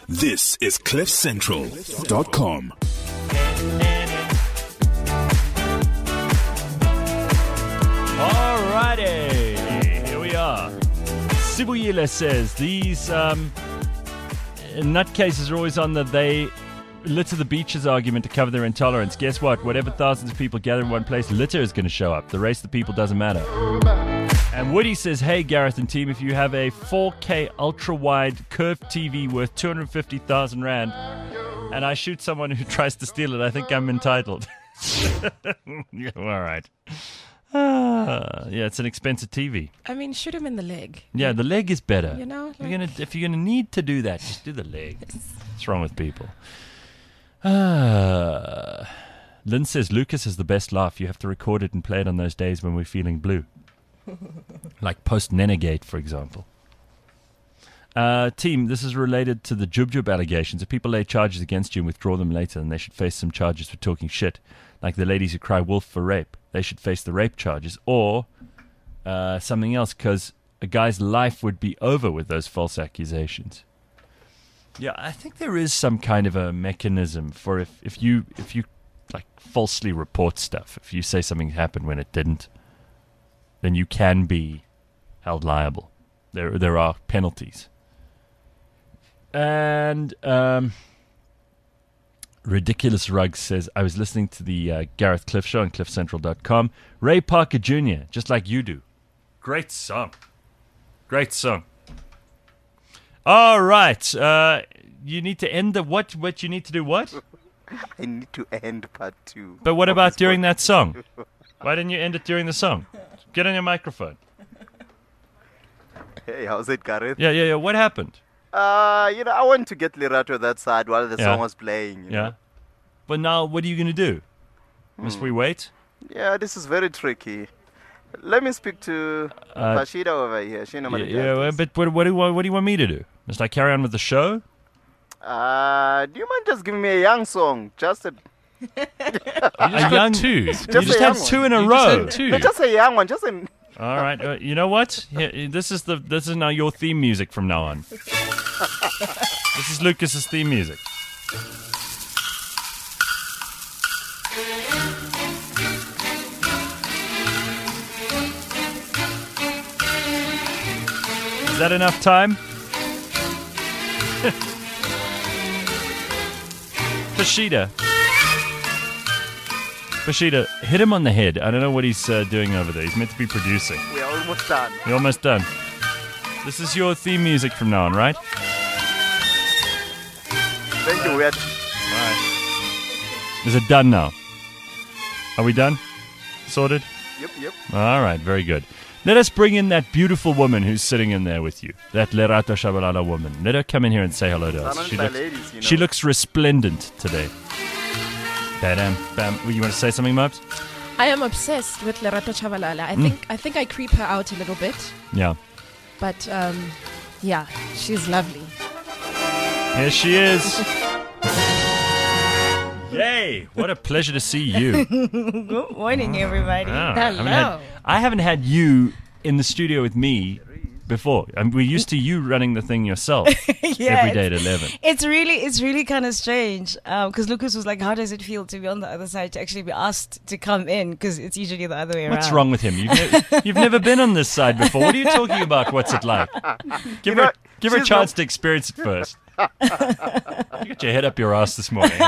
This is CliffCentral.com. Alrighty, here we are. Sibuyile says these nutcases are always on they litter the beaches argument to cover their intolerance. Guess what? Whatever thousands of people gather in one place, litter is going to show up. The race of the people doesn't matter. And Woody says, hey, Gareth and team, if you have a 4K ultra-wide curved TV worth 250,000 Rand and I shoot someone who tries to steal it, I think I'm entitled. Yeah, all right. Yeah, it's an expensive TV. I mean, shoot him in the leg. Yeah, the leg is better. You know? If you're gonna need to do that, just do the leg. What's wrong with people? Lynn says, Lucas has the best laugh. You have to record it and play it on those days when we're feeling blue. Like post-Nenegate, for example. Team, this is related to the Jub allegations. If people lay charges against you and withdraw them later, then they should face some charges for talking shit. Like the ladies who cry wolf for rape. They should face the rape charges or something else, because a guy's life would be over with those false accusations. Yeah, I think there is some kind of a mechanism for if you like falsely report stuff, if you say something happened when it didn't, then you can be held liable. There are penalties. And Ridiculous Rug says, I was listening to the Gareth Cliff show on CliffCentral.com. Ray Parker Jr., just like you do. Great song. Great song. All right. You need to end the what? What you need to do what? I need to end part 2. But what about during that song? Why didn't you end it during the song? Get on your microphone. Hey, how's it, Gareth? Yeah. What happened? I went to get Lerato that side while the song was playing. You know? But now, what are you going to do? Must we wait? Yeah, this is very tricky. Let me speak to Rashida over here. She normally does this. But what do you want me to do? Must I carry on with the show? Do you mind just giving me a young song? Just a... a young two. You just had two in a row. Just a young one. Just a... All right. You know what? This is now your theme music from now on. This is Lucas's theme music. Is that enough time? Bashida, hit him on the head. I don't know what he's doing over there. He's meant to be producing. We're almost done. We're almost done. This is your theme music from now on, right? Thank you, Weird. All right. Is it done now? Are we done? Sorted? Yep. All right, very good. Let us bring in that beautiful woman who's sitting in there with you. That Lerato Shabalala woman. Let her come in here and say hello to us. She looks resplendent today. Bam. You want to say something, Mubs? I am obsessed with Lerato Chabalala. I think I creep her out a little bit. Yeah. But yeah, she's lovely. Here she is. Yay! What a pleasure to see you. Good morning, everybody. Hello. I haven't had you in the studio with me before. We're used to you running the thing yourself every day at 11. It's really kind of strange because Lucas was like, how does it feel to be on the other side, to actually be asked to come in, because it's usually the other way around. What's wrong with him? You've never been on this side before. What are you talking about? What's it like? Give her a chance to experience it first. You got your head up your ass this morning.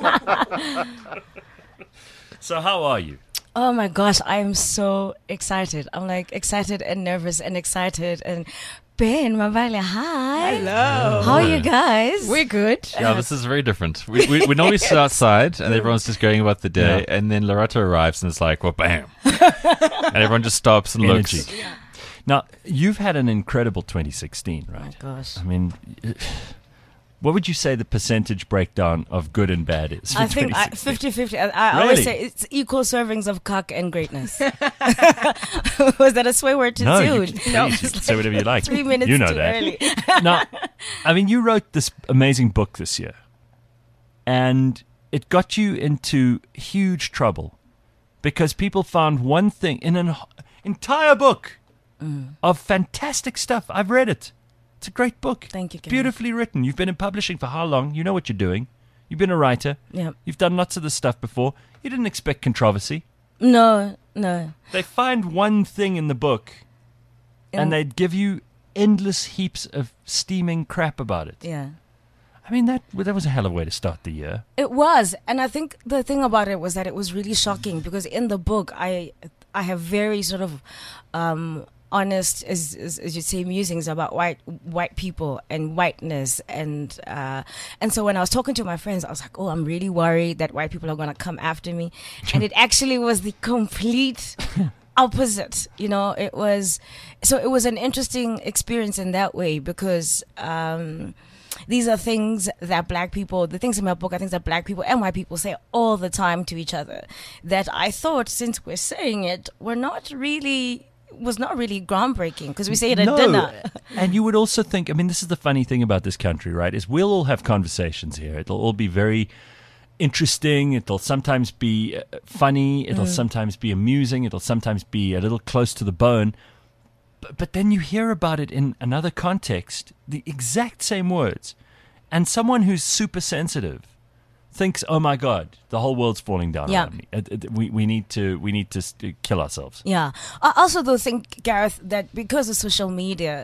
So how are you? Oh my gosh, I am so excited. I'm like excited and nervous and excited. And Ben, Mavale, hi. Hello. How are you guys? We're good. Yeah, this is very different. We normally sit outside and everyone's just going about the day, and then Lerato arrives and it's like, well, bam. And everyone just stops and looks. Yeah. Now, you've had an incredible 2016, right? Oh gosh. I mean, what would you say the percentage breakdown of good and bad is for I think 2016? 50-50. I always say it's equal servings of cock and greatness. Was that a swear word too soon? You can say whatever you like. 3 minutes you know too that. early. Now, I mean, you wrote this amazing book this year, and it got you into huge trouble because people found one thing in an entire book of fantastic stuff. I've read it. It's a great book. Thank you, Gary. Beautifully written. You've been in publishing for how long? You know what you're doing. You've been a writer. Yeah. You've done lots of this stuff before. You didn't expect controversy. No. They find one thing in the book, and they'd give you endless heaps of steaming crap about it. Yeah. I mean, that was a hell of a way to start the year. It was. And I think the thing about it was that it was really shocking because in the book, I have very sort of honest, as you say, musings about white people and whiteness. And so when I was talking to my friends, I was like, oh, I'm really worried that white people are going to come after me. And it actually was the complete opposite. It was an interesting experience in that way because these are things that black people, the things in my book are things that black people and white people say all the time to each other that I thought, since we're saying it, was not really groundbreaking because we say it at dinner. And you would also think, I mean, this is the funny thing about this country, right, is we'll all have conversations here. It'll all be very interesting. It'll sometimes be funny. It'll sometimes be amusing. It'll sometimes be a little close to the bone. But then you hear about it in another context, the exact same words, and someone who's super sensitive thinks, "Oh my God, the whole world's falling down around me. We need to kill ourselves." Yeah. I also though think, Gareth, that because of social media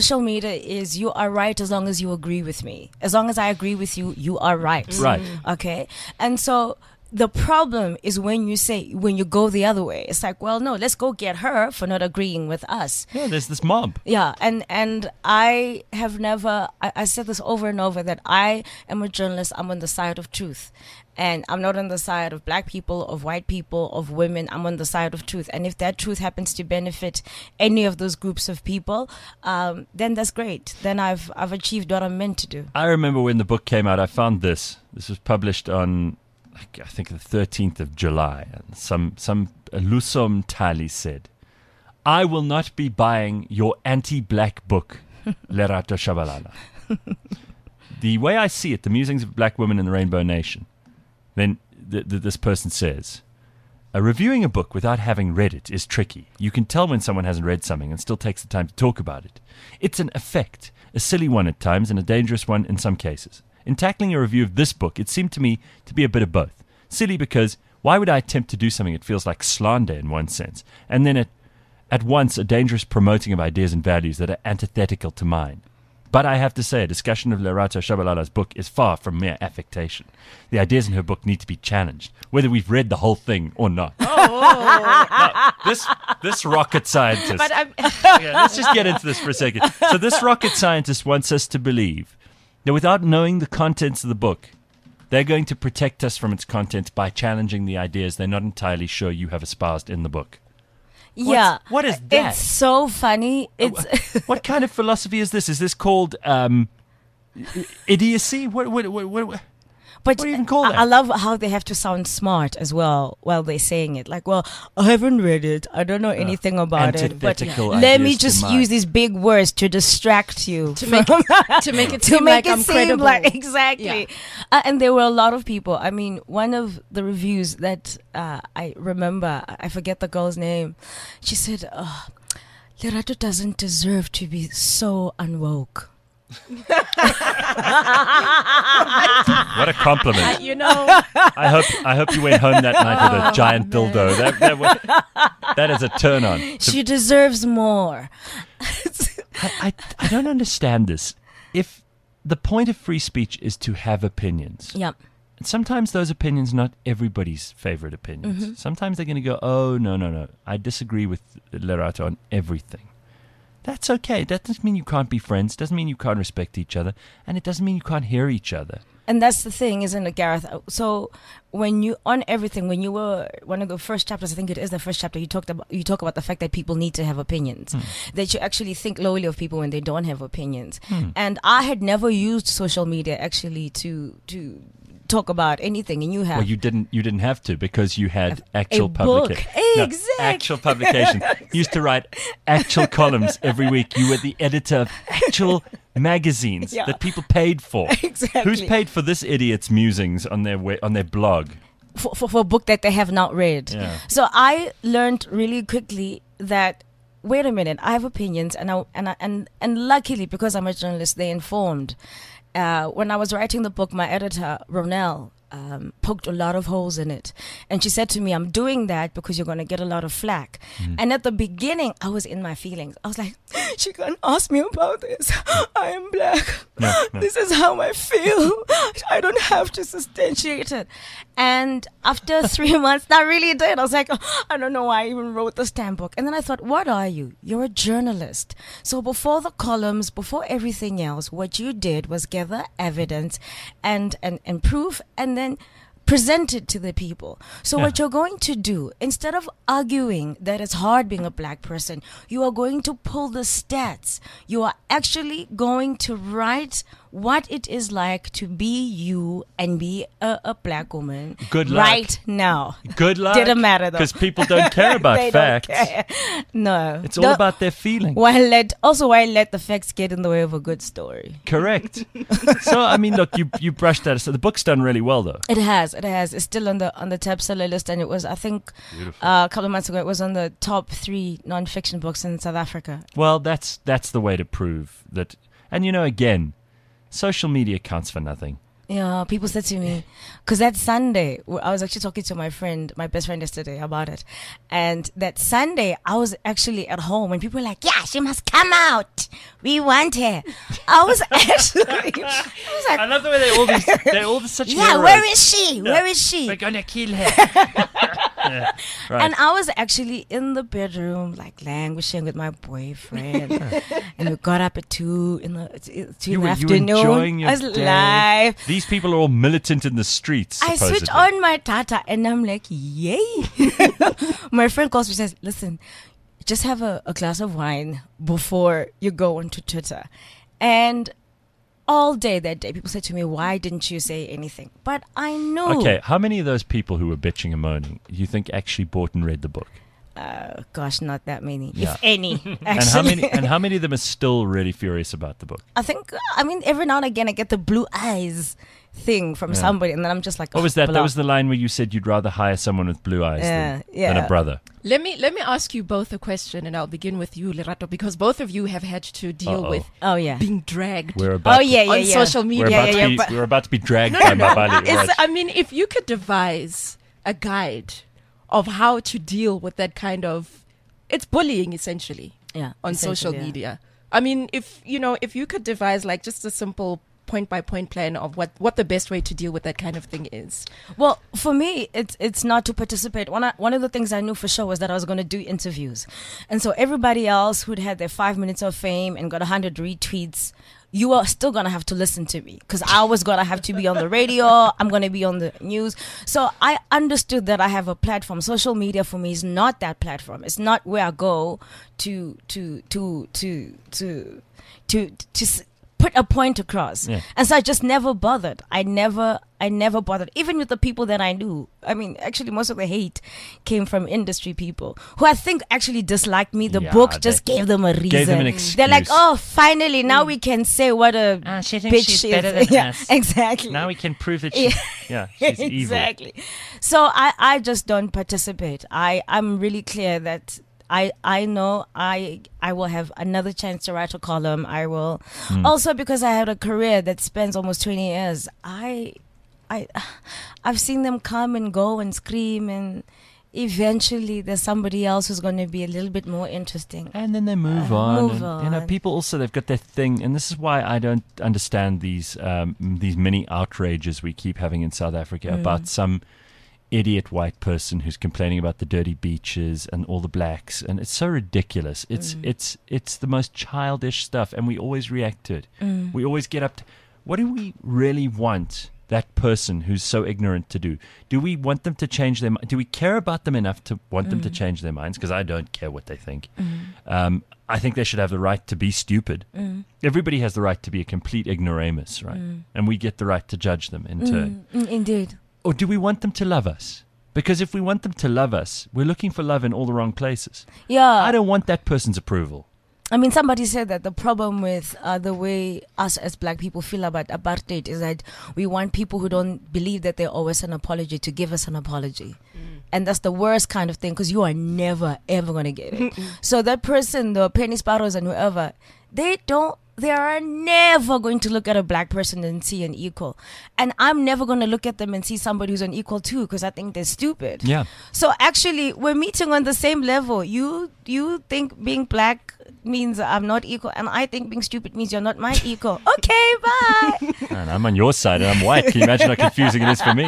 is you are right as long as you agree with me. As long as I agree with you, you are right. Right. Okay. And so the problem is when you go the other way. It's like, well, no, let's go get her for not agreeing with us. Yeah, there's this mob. Yeah, and I have never, I said this over and over, that I am a journalist. I'm on the side of truth. And I'm not on the side of black people, of white people, of women. I'm on the side of truth. And if that truth happens to benefit any of those groups of people, then that's great. Then I've achieved what I'm meant to do. I remember when the book came out, I found this. This was published on, I think, the 13th of July. And some Lusom Tali said, "I will not be buying your anti-black book, Lerato Shabalala." The way I see it, The Musings of Black Women in the Rainbow Nation, then this person says, reviewing a book without having read it is tricky. You can tell when someone hasn't read something and still takes the time to talk about it. It's an effect, a silly one at times and a dangerous one in some cases. In tackling a review of this book, it seemed to me to be a bit of both. Silly because why would I attempt to do something that feels like slander in one sense, and then at once a dangerous promoting of ideas and values that are antithetical to mine? But I have to say, a discussion of Lerato Shabalala's book is far from mere affectation. The ideas in her book need to be challenged, whether we've read the whole thing or not. Now, this rocket scientist... let's just get into this for a second. So this rocket scientist wants us to believe that without knowing the contents of the book, they're going to protect us from its contents by challenging the ideas they're not entirely sure you have espoused in the book. Yeah. What is that? It's so funny. What kind of philosophy is this? Is this called idiocy? What do you even call that? I love how they have to sound smart as well while they're saying it. Like, well, I haven't read it. I don't know anything about it. But let me just use these big words to distract you. To make it seem like I'm credible. Exactly. Yeah. And there were a lot of people. I mean, one of the reviews that I remember, I forget the girl's name. She said, Lerato doesn't deserve to be so unwoke. What a compliment! I hope you went home that night with a giant dildo. That is a turn on. She deserves more. I don't understand this. If the point of free speech is to have opinions, and sometimes those opinions not everybody's favorite opinions. Mm-hmm. Sometimes they're going to go, "Oh no, I disagree with Lerato on everything." That's okay. That doesn't mean you can't be friends. Doesn't mean you can't respect each other. And it doesn't mean you can't hear each other. And that's the thing, isn't it, Gareth? So when you, on everything, when you were one of the first chapters, I think it is the first chapter, you talk about the fact that people need to have opinions. That you actually think lowly of people when they don't have opinions. And I had never used social media actually to talk about anything, and you have. Well, you didn't have to, because you had actual publication. Exactly. Actual publication. You used to write actual columns every week. You were the editor of actual magazines that people paid for. Exactly. Who's paid for this idiot's musings on their blog? For a book that they have not read. Yeah. So I learned really quickly that wait a minute, I have opinions, and luckily, because I'm a journalist, they informed. When I was writing the book, my editor, Ronelle, poked a lot of holes in it. And she said to me, I'm doing that because you're going to get a lot of flack. And at the beginning, I was in my feelings. I was like, she can't ask me about this. I am black. No. This is how I feel. I don't have to substantiate it. And after 3 months, that really did. I was like, I don't know why I even wrote this damn book. And then I thought, what are you? You're a journalist. So before the columns, before everything else, what you did was gather evidence and proof, and then present it to the people. So what you're going to do, instead of arguing that it's hard being a black person, you are going to pull the stats. You are actually going to write what it is like to be you and be a black woman. Good luck. Right now. Good luck. Didn't matter though. Because people don't care about They facts. don't care. No. It's all about their feelings. Why let the facts get in the way of a good story? Correct. So, I mean, look, you brushed that. So the book's done really well, though. It has. It's still on the top seller list, and it was, I think, a couple of months ago, it was on the top 3 non-fiction books in South Africa. Well, that's the way to prove that. And, again, social media counts for nothing. Yeah, people said to me, because that Sunday, I was actually talking to my best friend yesterday about it. And that Sunday, I was actually at home and people were like, yeah, she must come out. We want her. I was like, I love the way they're all such yeah, heroes. where is she? Where is she? We're going to kill her. Yeah, right. And I was actually in the bedroom, like languishing with my boyfriend. And we got up at 2 in the afternoon. You were enjoying your I was day. live. These people are all militant in the streets. I supposedly. switch on my Tata and I'm like, yay. My friend calls me and says, listen, just have a glass of wine before you go onto Twitter. And all day that day, people said to me, why didn't you say anything? But I know. Okay, how many of those people who were bitching and moaning do you think actually bought and read the book? Gosh, not that many, Yeah. if any. Actually. And how many of them are still really furious about the book? I mean, every now and again I get the blue eyes thing from somebody, and then I'm just like, What was that? blah. That was the line where you said you'd rather hire someone with blue eyes than a brother. Let me ask you both a question, and I'll begin with you, Lerato, because both of you have had to deal with being dragged We're about on social media. we're about to be dragged by Mabali. Right. I mean, if you could devise a guide of how to deal with that kind of, it's bullying essentially on social media. I mean, if you could devise like just a simple point by point plan of what the best way to deal with that kind of thing is. Well, for me, it's not to participate. One of the things I knew for sure was that I was going to do interviews. And so everybody else who'd had their 5 minutes of fame and got 100 retweets, you are still going to have to listen to me because I was going to have to be on the radio. I'm going to be on the news. So I understood that I have a platform. Social media for me is not that platform. It's not where I go to put a point across. Yeah. And so I just never bothered. I never bothered. Even with the people that I knew. I mean, actually, most of the hate came from industry people who I think actually disliked me. The book just gave them a reason. Gave them an excuse. They're like, oh, finally, now we can say what a she thinks bitch she's she better is. than us. Exactly. Now we can prove that she's evil. Exactly. So I just don't participate. I'm really clear that I know I will have another chance to write a column. I will also, because I had a career that spans almost 20 years. I've seen them come and go and scream, and eventually there's somebody else who's going to be a little bit more interesting. And then they move on. People also, they've got their thing, and this is why I don't understand these mini outrages we keep having in South Africa about some idiot white person who's complaining about the dirty beaches and all the blacks, and it's so ridiculous. It's the most childish stuff, and we always react to it. We always get up to, what do we really want that person who's so ignorant to do? Do we want them to change their mind? Do we care about them enough to want them to change their minds? Because I don't care what they think. I think they should have the right to be stupid. Everybody has the right to be a complete ignoramus, right? And we get the right to judge them in turn. Indeed. Or do we want them to love us? Because if we want them to love us, we're looking for love in all the wrong places. Yeah. I don't want that person's approval. I mean, somebody said that the problem with the way us as black people feel about apartheid is that we want people who don't believe that they owe us an apology to give us an apology. And that's the worst kind of thing because you are never, ever going to get it. So that person, the Penny Sparrows and whoever, they are never going to look at a black person and see an equal. And I'm never going to look at them and see somebody who's an equal too because I think they're stupid. Yeah. So actually, we're meeting on the same level. You think being black means I'm not equal, and I think being stupid means you're not my equal. Okay, bye. And I'm on your side and I'm white. Can you imagine how confusing it is for me?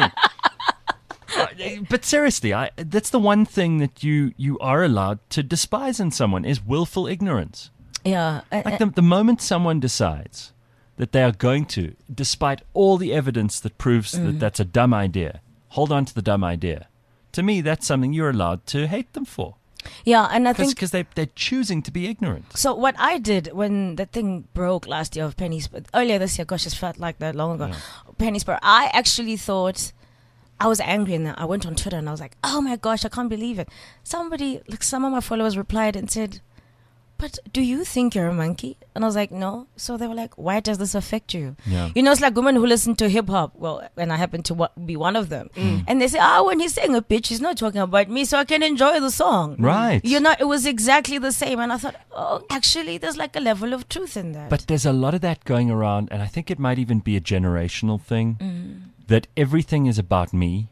But seriously, that's the one thing that you are allowed to despise in someone is willful ignorance. Yeah. Like the moment someone decides that they are going to, despite all the evidence that proves that that's a dumb idea, hold on to the dumb idea. To me, that's something you're allowed to hate them for. Yeah, and I think because they're choosing to be ignorant. So what I did when the thing broke last year of Penny Sparrow, earlier this year, gosh, it felt like that long ago. Yeah. Penny Sparrow, I actually thought I was angry, and I went on Twitter and I was like, "Oh my gosh, I can't believe it!" Some of my followers replied and said, "But do you think you're a monkey?" And I was like, "No." So they were like, "Why does this affect you?" Yeah. You know, it's like women who listen to hip hop. Well, and I happen to be one of them. And they say, when he's saying a bitch, he's not talking about me, so I can enjoy the song. Right. You know, it was exactly the same. And I thought, actually, there's like a level of truth in that. But there's a lot of that going around, and I think it might even be a generational thing, that everything is about me.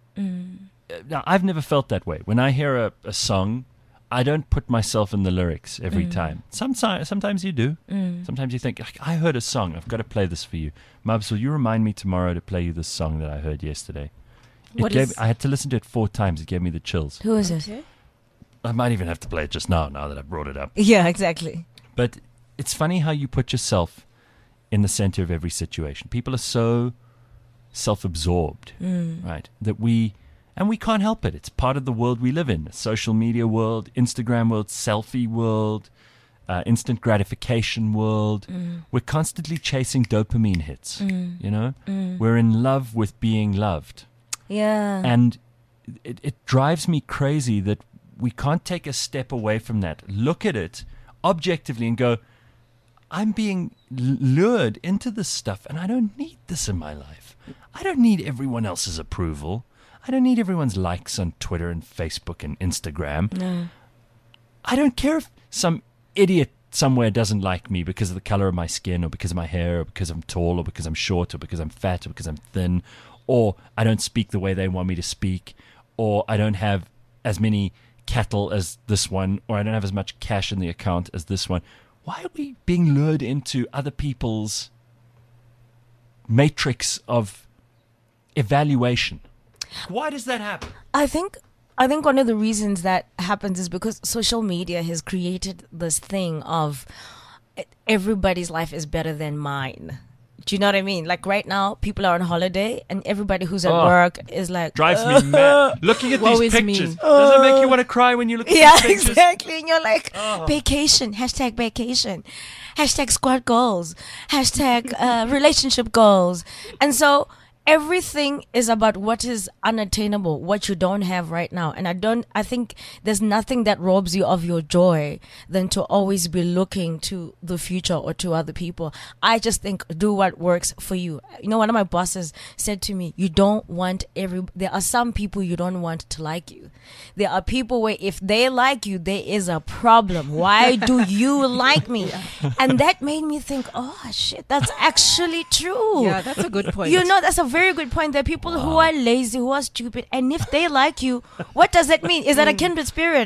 Now, I've never felt that way. When I hear a song, I don't put myself in the lyrics every time. Sometimes you do. Sometimes you think, I heard a song. I've got to play this for you. Mubs, will you remind me tomorrow to play you this song that I heard yesterday? I had to listen to it 4 times. It gave me the chills. Who is it? I might even have to play it just now that I've brought it up. Yeah, exactly. But it's funny how you put yourself in the center of every situation. People are so self-absorbed, right? That we can't help it. It's part of the world we live in. The social media world, Instagram world, selfie world, instant gratification world. We're constantly chasing dopamine hits, you know? We're in love with being loved. Yeah. And it drives me crazy that we can't take a step away from that, look at it objectively and go, I'm being lured into this stuff and I don't need this in my life. I don't need everyone else's approval. I don't need everyone's likes on Twitter and Facebook and Instagram. No. I don't care if some idiot somewhere doesn't like me because of the color of my skin or because of my hair or because I'm tall or because I'm short or because I'm fat or because I'm thin or I don't speak the way they want me to speak or I don't have as many cattle as this one or I don't have as much cash in the account as this one. Why are we being lured into other people's matrix of evaluation? Why does that happen? I think one of the reasons that happens is because social media has created this thing of everybody's life is better than mine. Do you know what I mean? Like right now, people are on holiday and everybody who's at work is like... Drives me mad. Looking at these pictures. Does it make you want to cry when you look at these pictures? Yeah, exactly. And you're like, vacation, #vacation, #squad goals, #relationship goals. And so... everything is about what is unattainable, what you don't have right now. And I think there's nothing that robs you of your joy than to always be looking to the future or to other people. I just think do what works for you. You know, one of my bosses said to me, there are some people you don't want to like you. There are people where if they like you, there is a problem. Why do you like me? And that made me think, oh shit, that's actually true. Yeah, that's a good point. You know, that's a very good point. There are people who are lazy, who are stupid, and if they like you, what does that mean? Is that a kindred spirit?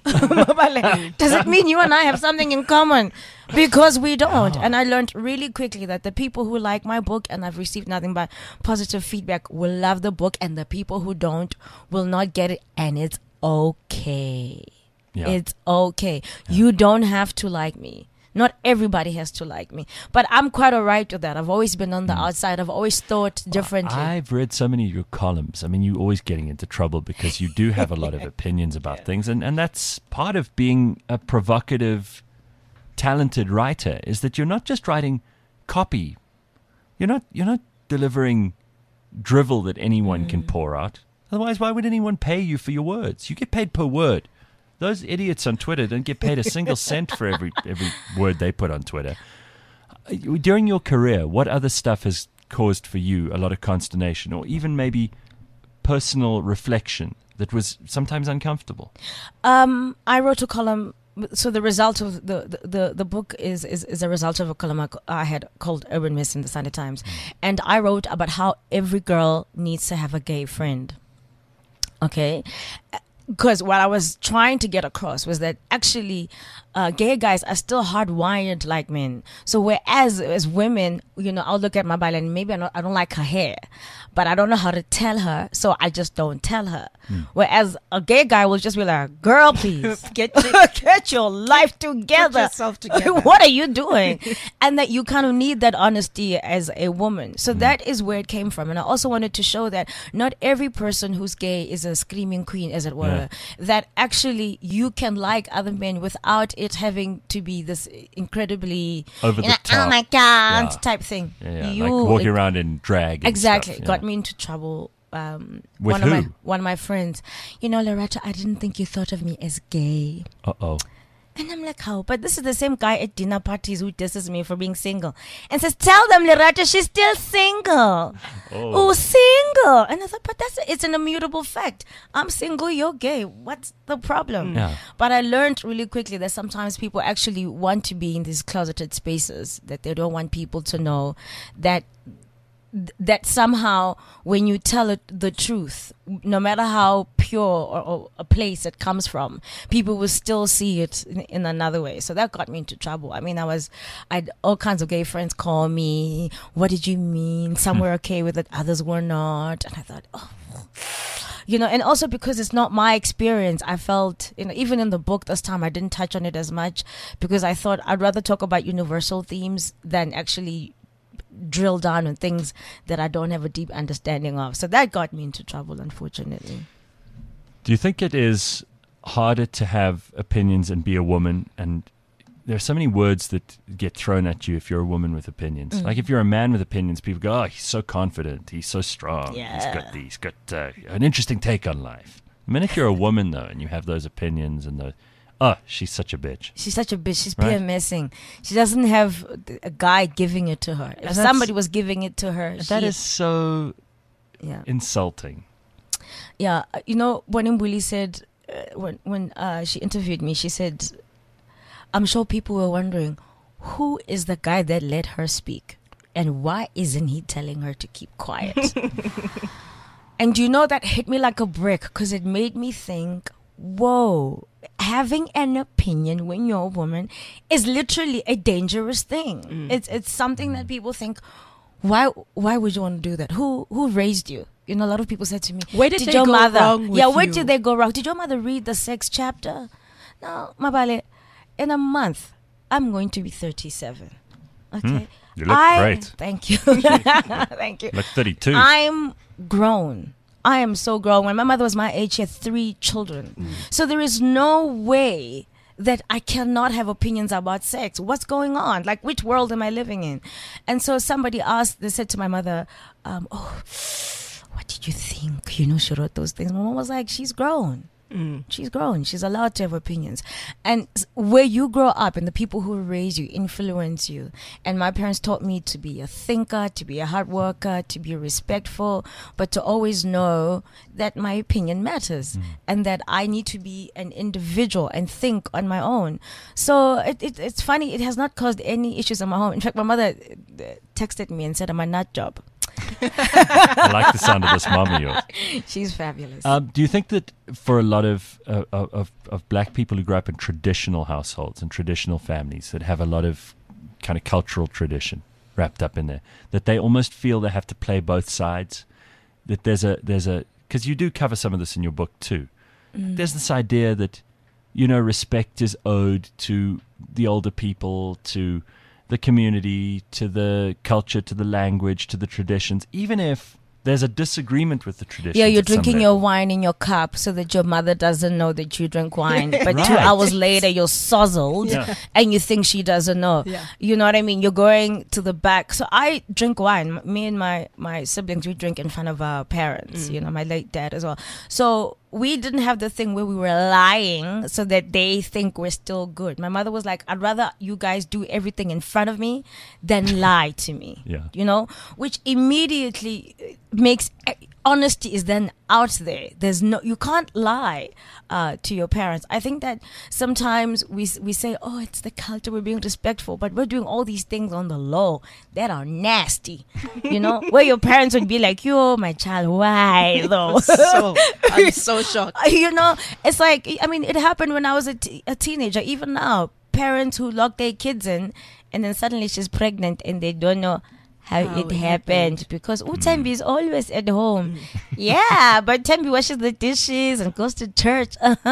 Does it mean you and I have something in common? Because we don't. And I learned really quickly that the people who like my book, and I've received nothing but positive feedback, will love the book, and the people who don't will not get it, and it's okay. Yeah. It's okay. Yeah. You don't have to like me. Not everybody has to like me. But I'm quite all right with that. I've always been on the outside. I've always thought differently. I've read so many of your columns. I mean, you're always getting into trouble because you do have a lot of opinions about things. And that's part of being a provocative, talented writer, is that you're not just writing copy. You're not delivering drivel that anyone can pour out. Otherwise, why would anyone pay you for your words? You get paid per word. Those idiots on Twitter don't get paid a single cent for every word they put on Twitter. During your career, what other stuff has caused for you a lot of consternation or even maybe personal reflection that was sometimes uncomfortable? I wrote a column. So the result of the book is a result of a column I had called Urban Myths in the Sunday Times. And I wrote about how every girl needs to have a gay friend. Okay? Because what I was trying to get across was that actually gay guys are still hardwired like men. So whereas as women, I'll look at my Bible and maybe I don't like her hair, but I don't know how to tell her, so I just don't tell her. Whereas a gay guy will just be like, girl, please, get your life together. Put yourself together. What are you doing? And that you kind of need that honesty as a woman. So that is where it came from. And I also wanted to show that not every person who's gay is a screaming queen, as it were. Yeah. That actually you can like other men without it having to be this incredibly over the top, oh my god, type thing. Like walking around in drag. Exactly. Stuff, got me into trouble. With one of my friends, Loretta, I didn't think you thought of me as gay. And I'm like, how? But this is the same guy at dinner parties who disses me for being single and says, tell them, Loretta, she's still single. Oh, single. And I thought, but it's an immutable fact. I'm single, you're gay. What's the problem? Yeah. But I learned really quickly that sometimes people actually want to be in these closeted spaces, that they don't want people to know that somehow when you tell it the truth, no matter how pure or a place it comes from, people will still see it in another way. So that got me into trouble. I mean, I had all kinds of gay friends call me, what did you mean? Some were okay with it, others were not. And I thought, and also because it's not my experience, I felt, even in the book this time, I didn't touch on it as much because I thought I'd rather talk about universal themes than actually drill down on things that I don't have a deep understanding of. So that got me into trouble, unfortunately. Do you think it is harder to have opinions and be a woman? And there are so many words that get thrown at you if you're a woman with opinions. Like if you're a man with opinions, people go, oh, he's so confident, he's so strong, he's got an interesting take on life. The minute you're a woman, though, and you have those opinions and she's such a bitch. She's such a bitch. She's PMSing. She doesn't have a guy giving it to her. If somebody was giving it to her, that is so insulting. Yeah, when Mbuli said when she interviewed me, she said, "I'm sure people were wondering who is the guy that let her speak, and why isn't he telling her to keep quiet?" And that hit me like a brick because it made me think, whoa. Having an opinion when you're a woman is literally a dangerous thing. It's something that people think, why would you want to do that? Who raised you? A lot of people said to me, where did your mother wrong with where did they go wrong? Did your mother read the sex chapter? No, Mabale, in a month I'm going to be 37. Okay. You look great. Thank you. Thank you. Like 32. I'm grown. I am so grown. When my mother was my age, she had 3 children. So there is no way that I cannot have opinions about sex. What's going on? Like, which world am I living in? And so somebody they said to my mother, what did you think? She wrote those things. My mom was like, she's grown. She's grown. She's allowed to have opinions. And where you grow up and the people who raise you influence you. And my parents taught me to be a thinker, to be a hard worker, to be respectful, but to always know that my opinion matters and that I need to be an individual and think on my own. So it's funny. It has not caused any issues in my home. In fact, my mother texted me and said I'm a nut job. I like the sound of this mom of yours. She's fabulous. Do you think that for a lot of black people who grow up in traditional households and traditional families that have a lot of kind of cultural tradition wrapped up in there, that they almost feel they have to play both sides? That there's a because you do cover some of this in your book too. There's this idea that respect is owed to the older people, to the community, to the culture, to the language, to the traditions, even if there's a disagreement with the traditions. Yeah, you're drinking your wine in your cup so that your mother doesn't know that you drink wine. But 2 hours later, you're sozzled and you think she doesn't know. Yeah. You know what I mean? You're going to the back. So I drink wine. Me and my siblings, we drink in front of our parents, my late dad as well. So we didn't have the thing where we were lying so that they think we're still good. My mother was like, I'd rather you guys do everything in front of me than lie to me. Yeah. Which immediately makes honesty is then out there. You can't lie to your parents. I think that sometimes we say, oh, it's the culture, we're being respectful, but we're doing all these things on the low that are nasty, where your parents would be like, yo, my child, why though? I'm so shocked. It's like, I mean, it happened when I was a teenager. Even now, parents who lock their kids in, and then suddenly she's pregnant and they don't know how it happened because Tembi is always at home. Yeah, but Tembi washes the dishes and goes to church.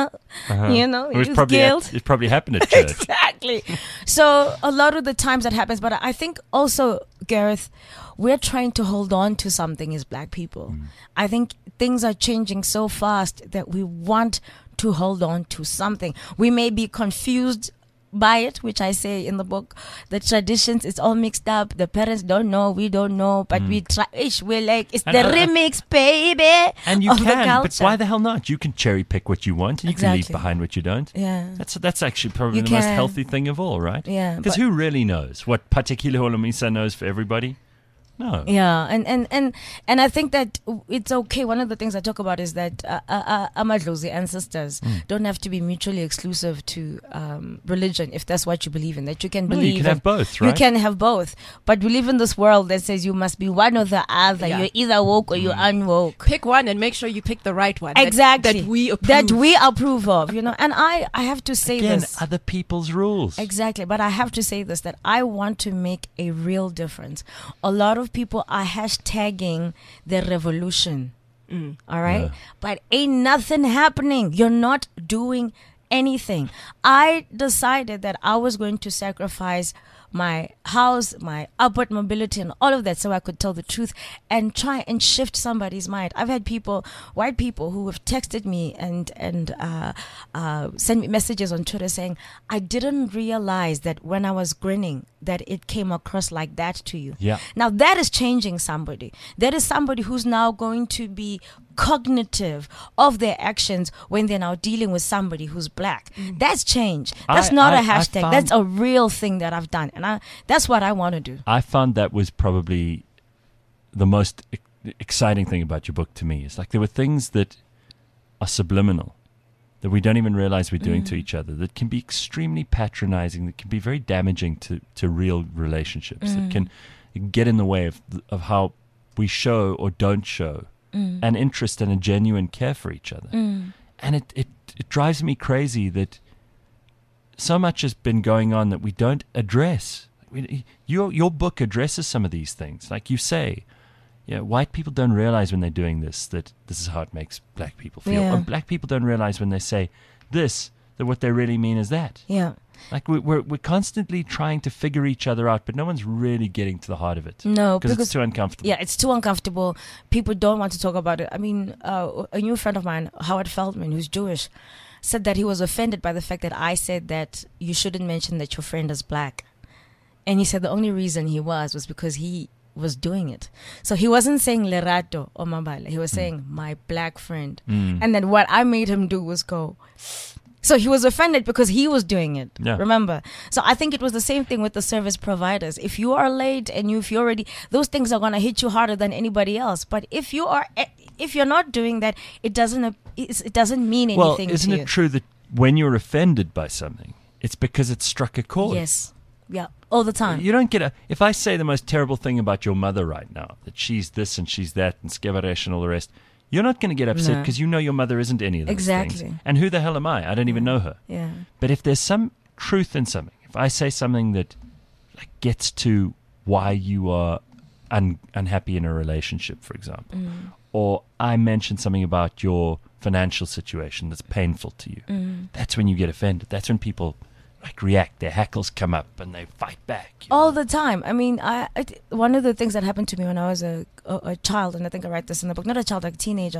It probably happened at church. Exactly. So a lot of the times that happens, but I think also, Gareth, we're trying to hold on to something as black people. I think things are changing so fast that we want to hold on to something. We may be confused by it, which I say in the book. The traditions, it's all mixed up. The parents don't know, we don't know, but we try. We're like, it's the remix, baby. And you can, but why the hell not? You can cherry pick what you want, and you can leave behind what you don't. Yeah, that's actually probably the most healthy thing of all, right? Yeah, because who really knows what Patekile Holomisa knows for everybody? No. Yeah, and I think that it's okay. One of the things I talk about is that Amadlozi ancestors don't have to be mutually exclusive to religion if that's what you believe in. That you can believe. You can have both, right? You can have both. But we live in this world that says you must be one or the other. Yeah. You're either woke or you're unwoke. Pick one and make sure you pick the right one. Exactly. That we approve of, And I have to say this. Other people's rules. Exactly. But I have to say this, that I want to make a real difference. A lot of people are hashtagging the revolution. All right? Yeah. But ain't nothing happening. You're not doing anything. I decided that I was going to sacrifice my house, my upward mobility, and all of that so I could tell the truth and try and shift somebody's mind. I've had people, white people, who have texted me and sent me messages on Twitter saying, I didn't realize that when I was grinning that it came across like that to you. Yeah. Now that is changing somebody. That is somebody who's now going to be cognitive of their actions when they're now dealing with somebody who's black. That's change. That's not a hashtag. That's a real thing that I've done. And that's what I want to do. I found that was probably the most exciting thing about your book to me. It's like there were things that are subliminal, that we don't even realize we're doing to each other, that can be extremely patronizing, that can be very damaging to real relationships, that can get in the way of how we show or don't show an interest and a genuine care for each other. And it drives me crazy that so much has been going on that we don't address. Your book addresses some of these things. Like you say, white people don't realize when they're doing this that this is how it makes black people feel. Yeah. Or black people don't realize when they say this that what they really mean is that. Yeah. Like we're constantly trying to figure each other out, but no one's really getting to the heart of it. No, because it's too uncomfortable. Yeah, it's too uncomfortable. People don't want to talk about it. I mean, a new friend of mine, Howard Feldman, who's Jewish, said that he was offended by the fact that I said that you shouldn't mention that your friend is black. And he said the only reason he was because he was doing it. So he wasn't saying Lerato or Mabala. He was saying my black friend. And then what I made him do was go. So he was offended because he was doing it. Yeah. Remember? So I think it was the same thing with the service providers. If you are late and if you're already, those things are going to hit you harder than anybody else. But if you're not doing that, it doesn't mean anything. Well, isn't it true that when you're offended by something, it's because it struck a chord? Yes. Yeah. All the time. You don't get if I say the most terrible thing about your mother right now, that she's this and she's that and Skevaresh and all the rest, you're not going to get upset because you know your mother isn't any of those things. And who the hell am I? I don't even know her. Yeah. But if there's some truth in something, if I say something that gets to why you are unhappy in a relationship, for example, or I mention something about your financial situation that's painful to you, that's when you get offended. That's when people react, their hackles come up and they fight back all the time. I mean, one of the things that happened to me when I was a child, and I think I write this in the book, not a child, like a teenager,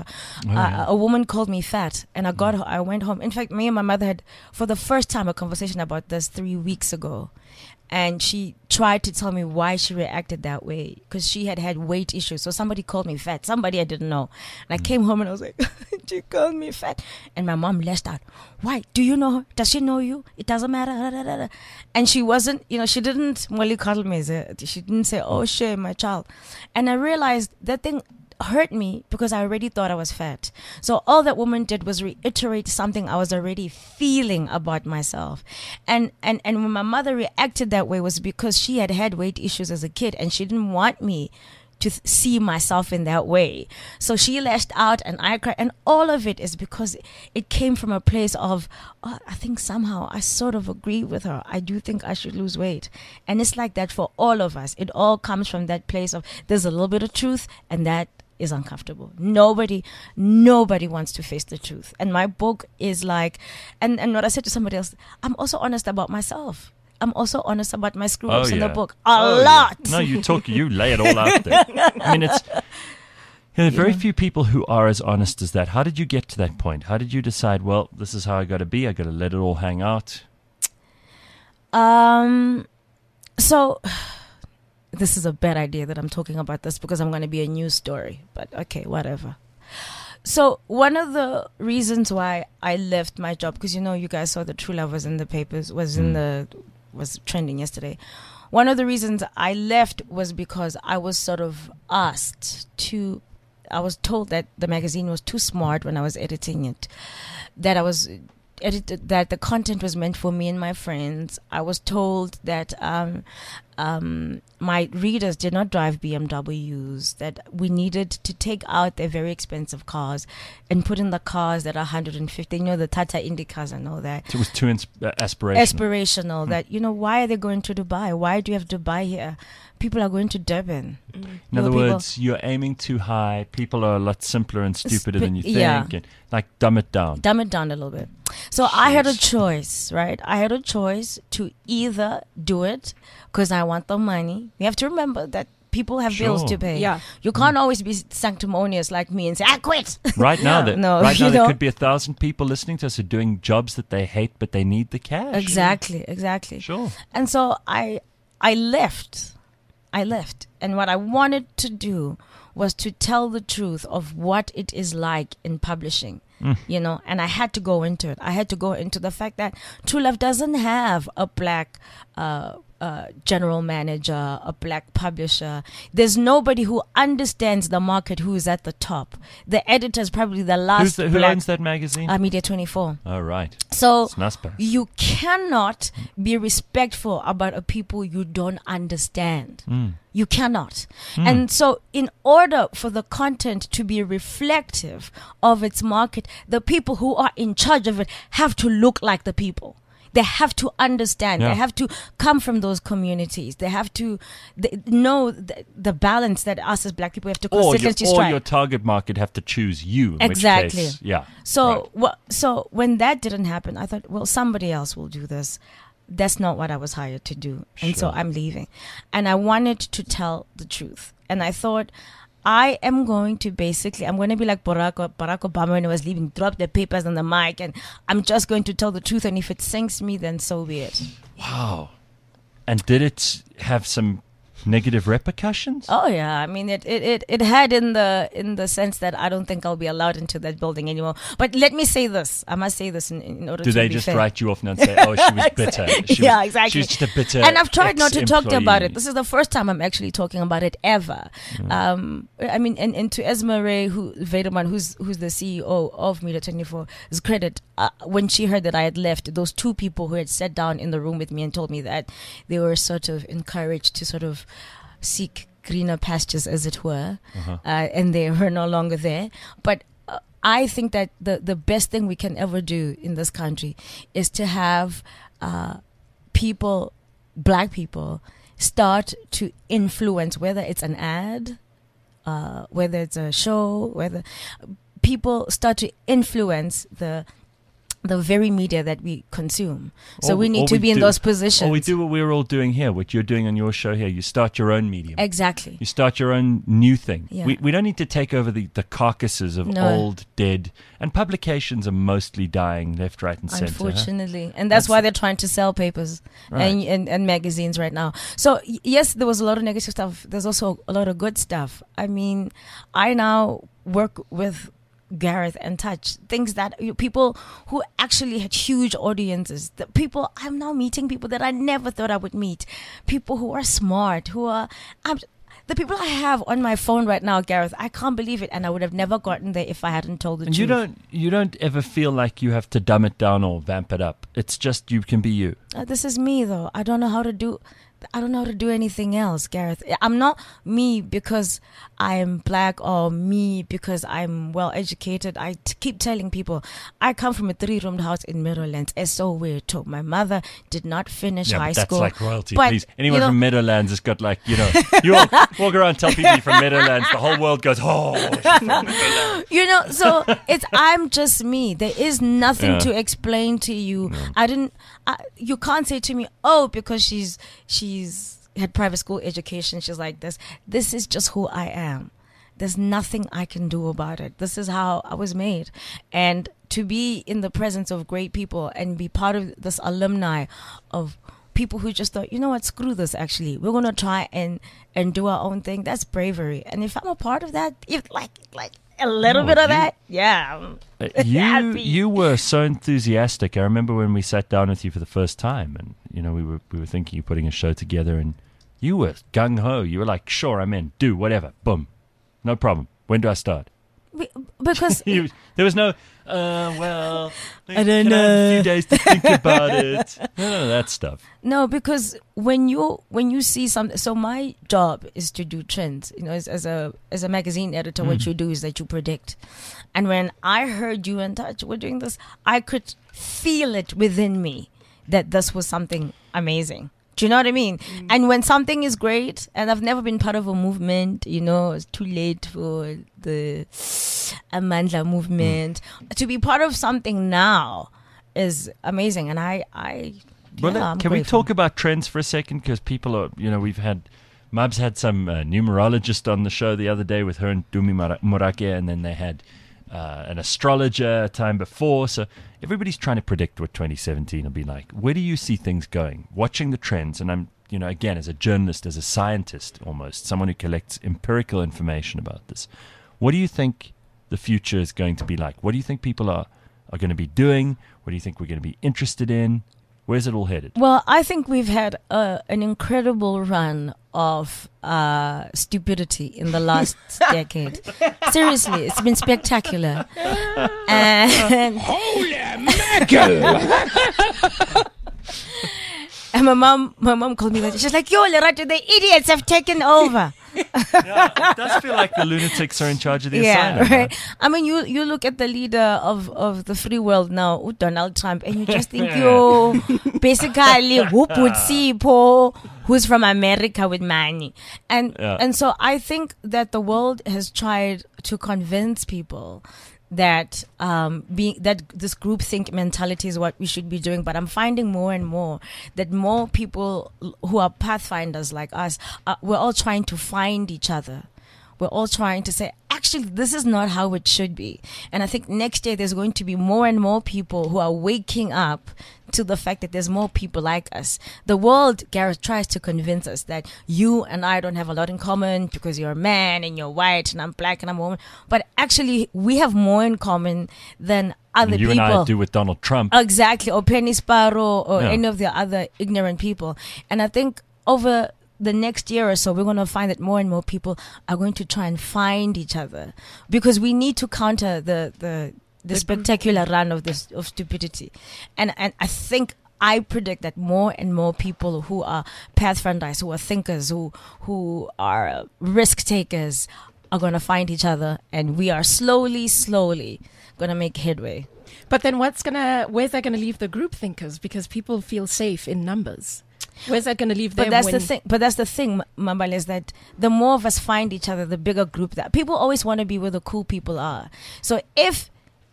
a woman called me fat, and I went home. In fact, me and my mother had for the first time a conversation about this 3 weeks ago, and she tried to tell me why she reacted that way, because she had weight issues. So somebody called me fat, somebody I didn't know, and I came home and I was like, she called me fat, and my mom lashed out. Why? Do you know her? Does she know you? It doesn't matter. And she wasn't, she didn't mollycoddle me. She didn't say, oh shit, my child. And I realized that thing hurt me because I already thought I was fat. So all that woman did was reiterate something I was already feeling about myself. And when my mother reacted that way was because she had had weight issues as a kid and she didn't want me to see myself in that way. So she lashed out and I cried. And all of it is because it came from a place of, I think somehow I sort of agree with her. I do think I should lose weight. And it's like that for all of us. It all comes from that place of there's a little bit of truth, and that is uncomfortable. Nobody wants to face the truth. And my book is like, and what I said to somebody else, I'm also honest about myself. I'm also honest about my screw-ups in the book. A lot. Yeah. No, you lay it all out there. I mean, very few people who are as honest as that. How did you get to that point? How did you decide, well, this is how I got to be. I got to let it all hang out. So this is a bad idea that I'm talking about this because I'm going to be a news story. But okay, whatever. So one of the reasons why I left my job, because you guys saw the True Love was in the papers, was trending yesterday. One of the reasons I left was because I was sort of asked to, I was told that the magazine was too smart when I was editing it, that that the content was meant for me and my friends. I was told that my readers did not drive BMWs, that we needed to take out their very expensive cars and put in the cars that are 150, the Tata Indicas and all that. So it was too aspirational. Aspirational, that, why are they going to Dubai? Why do you have Dubai here? People are going to Durban. In other words, you're aiming too high. People are a lot simpler and stupider than you think. Yeah. And, dumb it down. Dumb it down a little bit. So I had a choice, right? I had a choice to either do it because I want the money. You have to remember that people have bills to pay. Yeah. You can't always be sanctimonious like me and say, I quit. Right now, there could be 1,000 people listening to us who are doing jobs that they hate, but they need the cash. Exactly. Sure. And so I left. And what I wanted to do was to tell the truth of what it is like in publishing, and I had to go into it. I had to go into the fact that True Love doesn't have a black general manager, a black publisher. There's nobody who understands the market who is at the top. The editor is probably the last. Who owns that magazine? Media 24. Oh, right. So it's Naspers. You cannot be respectful about a people you don't understand. You cannot. And so in order for the content to be reflective of its market, the people who are in charge of it have to look like the people. They have to understand. Yeah. They have to come from those communities. They have to know the balance that us as black people have to consistently strike. Or your target market have to choose you. Exactly. In which case, yeah. So, so when that didn't happen, I thought, well, somebody else will do this. That's not what I was hired to do. And so I'm leaving. And I wanted to tell the truth. And I thought, I'm going to be like Barack Obama when he was leaving, drop the papers on the mic, and I'm just going to tell the truth. And if it sinks me, then so be it. Wow. And did it have some negative repercussions? Oh yeah, I mean it had in the sense that I don't think I'll be allowed into that building anymore. But let me say this, I must say this in order to be fair. Do they just write you off now and say, oh, she was bitter? Exactly. She was just a bitter And I've tried not to talk about it. This is the first time I'm actually talking about it ever. I mean, and to Esma Ray, Vederman, who's the CEO of Media 24's credit, when she heard that I had left, those two people who had sat down in the room with me and told me that they were sort of encouraged to sort of seek greener pastures, as it were, and they were no longer there. But I think that the best thing we can ever do in this country is to have people, black people, start to influence, whether it's an ad, whether it's a show, whether people start to influence the very media that we consume. So we need to be in those positions. Or we do what we're all doing here, what you're doing on your show here. You start your own medium. Exactly. You start your own new thing. Yeah. We don't need to take over the carcasses of old, dead, and publications are mostly dying left, right, and center. Unfortunately. And that's why they're trying to sell papers and magazines right now. So yes, there was a lot of negative stuff. There's also a lot of good stuff. I mean, I now work with Gareth and Touch, things that people who actually had huge audiences, I'm now meeting people that I never thought I would meet, people who are smart, who are the people I have on my phone right now, Gareth, I can't believe it, and I would have never gotten there if I hadn't told the truth. You don't ever feel like you have to dumb it down or vamp it up. It's just you can be you. This is me, though. I don't know how to do anything else, Gareth. I'm not me because I'm black or me because I'm well educated. I keep telling people I come from a 3-roomed house in Meadowlands. It's so weird too. My mother did not finish high school. That's like royalty, please. Anyone from Meadowlands has got like, you walk around and ttell people you're from Meadowlands, the whole world goes, oh, she's from Meadowlands. So I'm just me. There is nothing to explain to you. No. You can't say to me, oh, because she's had private school education, she's like this. This is just who I am. There's nothing I can do about it. This is how I was made. And to be in the presence of great people and be part of this alumni of people who just thought, you know what, screw this, actually. We're going to try and do our own thing. That's bravery. And if I'm a part of that, if like a little bit of that, yeah. You were so enthusiastic. I remember when we sat down with you for the first time, and we were thinking of putting a show together, and you were gung ho. You were like, "Sure, I'm in. Do whatever. Boom, no problem. When do I start?" Because there was no. Well, I don't know. Have a few days to think about it. None of that stuff. No, because when you see something, so my job is to do trends. As a magazine editor, what you do is that you predict. And when I heard you and Touch were doing this, I could feel it within me that this was something amazing. Do you know what I mean? And when something is great, and I've never been part of a movement, it's too late for the Amandla movement. To be part of something now is amazing. And can we talk about trends for a second? Because people are, Mabs had some numerologist on the show the other day with her and Dumi Morake, and then they had an astrologer a time before. So everybody's trying to predict what 2017 will be like. Where do you see things going? Watching the trends, and I'm, again, as a journalist, as a scientist almost, someone who collects empirical information about this. What do you think the future is going to be like? What do you think people are going to be doing? What do you think we're going to be interested in? Where's it all headed? Well, I think we've had an incredible run of stupidity in the last decade. Seriously, it's been spectacular. And holy mackerel! And my mom called me later. She's like, "Yo, Lerato, the idiots have taken over." It does feel like the lunatics are in charge of the asylum. Right. I mean, you look at the leader of the free world now, Donald Trump, and you just think, yo, basically, who's from America with money. And so I think that the world has tried to convince people that this groupthink mentality is what we should be doing. But I'm finding more and more that more people who are pathfinders like us, we're all trying to find each other. We're all trying to say, actually, this is not how it should be. And I think next year there's going to be more and more people who are waking up to the fact that there's more people like us. The world, Gareth, tries to convince us that you and I don't have a lot in common because you're a man and you're white and I'm black and I'm a woman. But actually, we have more in common than other people. You and I do with Donald Trump. Exactly. Or Penny Sparrow or any of the other ignorant people. And I think over the next year or so, we're going to find that more and more people are going to try and find each other, because we need to counter the spectacular run of stupidity. And I predict that more and more people who are pathfinders, who are thinkers, who are risk takers, are going to find each other, and we are slowly going to make headway. But then where's that going to leave the group thinkers? Because people feel safe in numbers. Where's that going to leave them? But that's the thing, Mambale, is that the more of us find each other, the bigger group that people always want to be where the cool people are. So if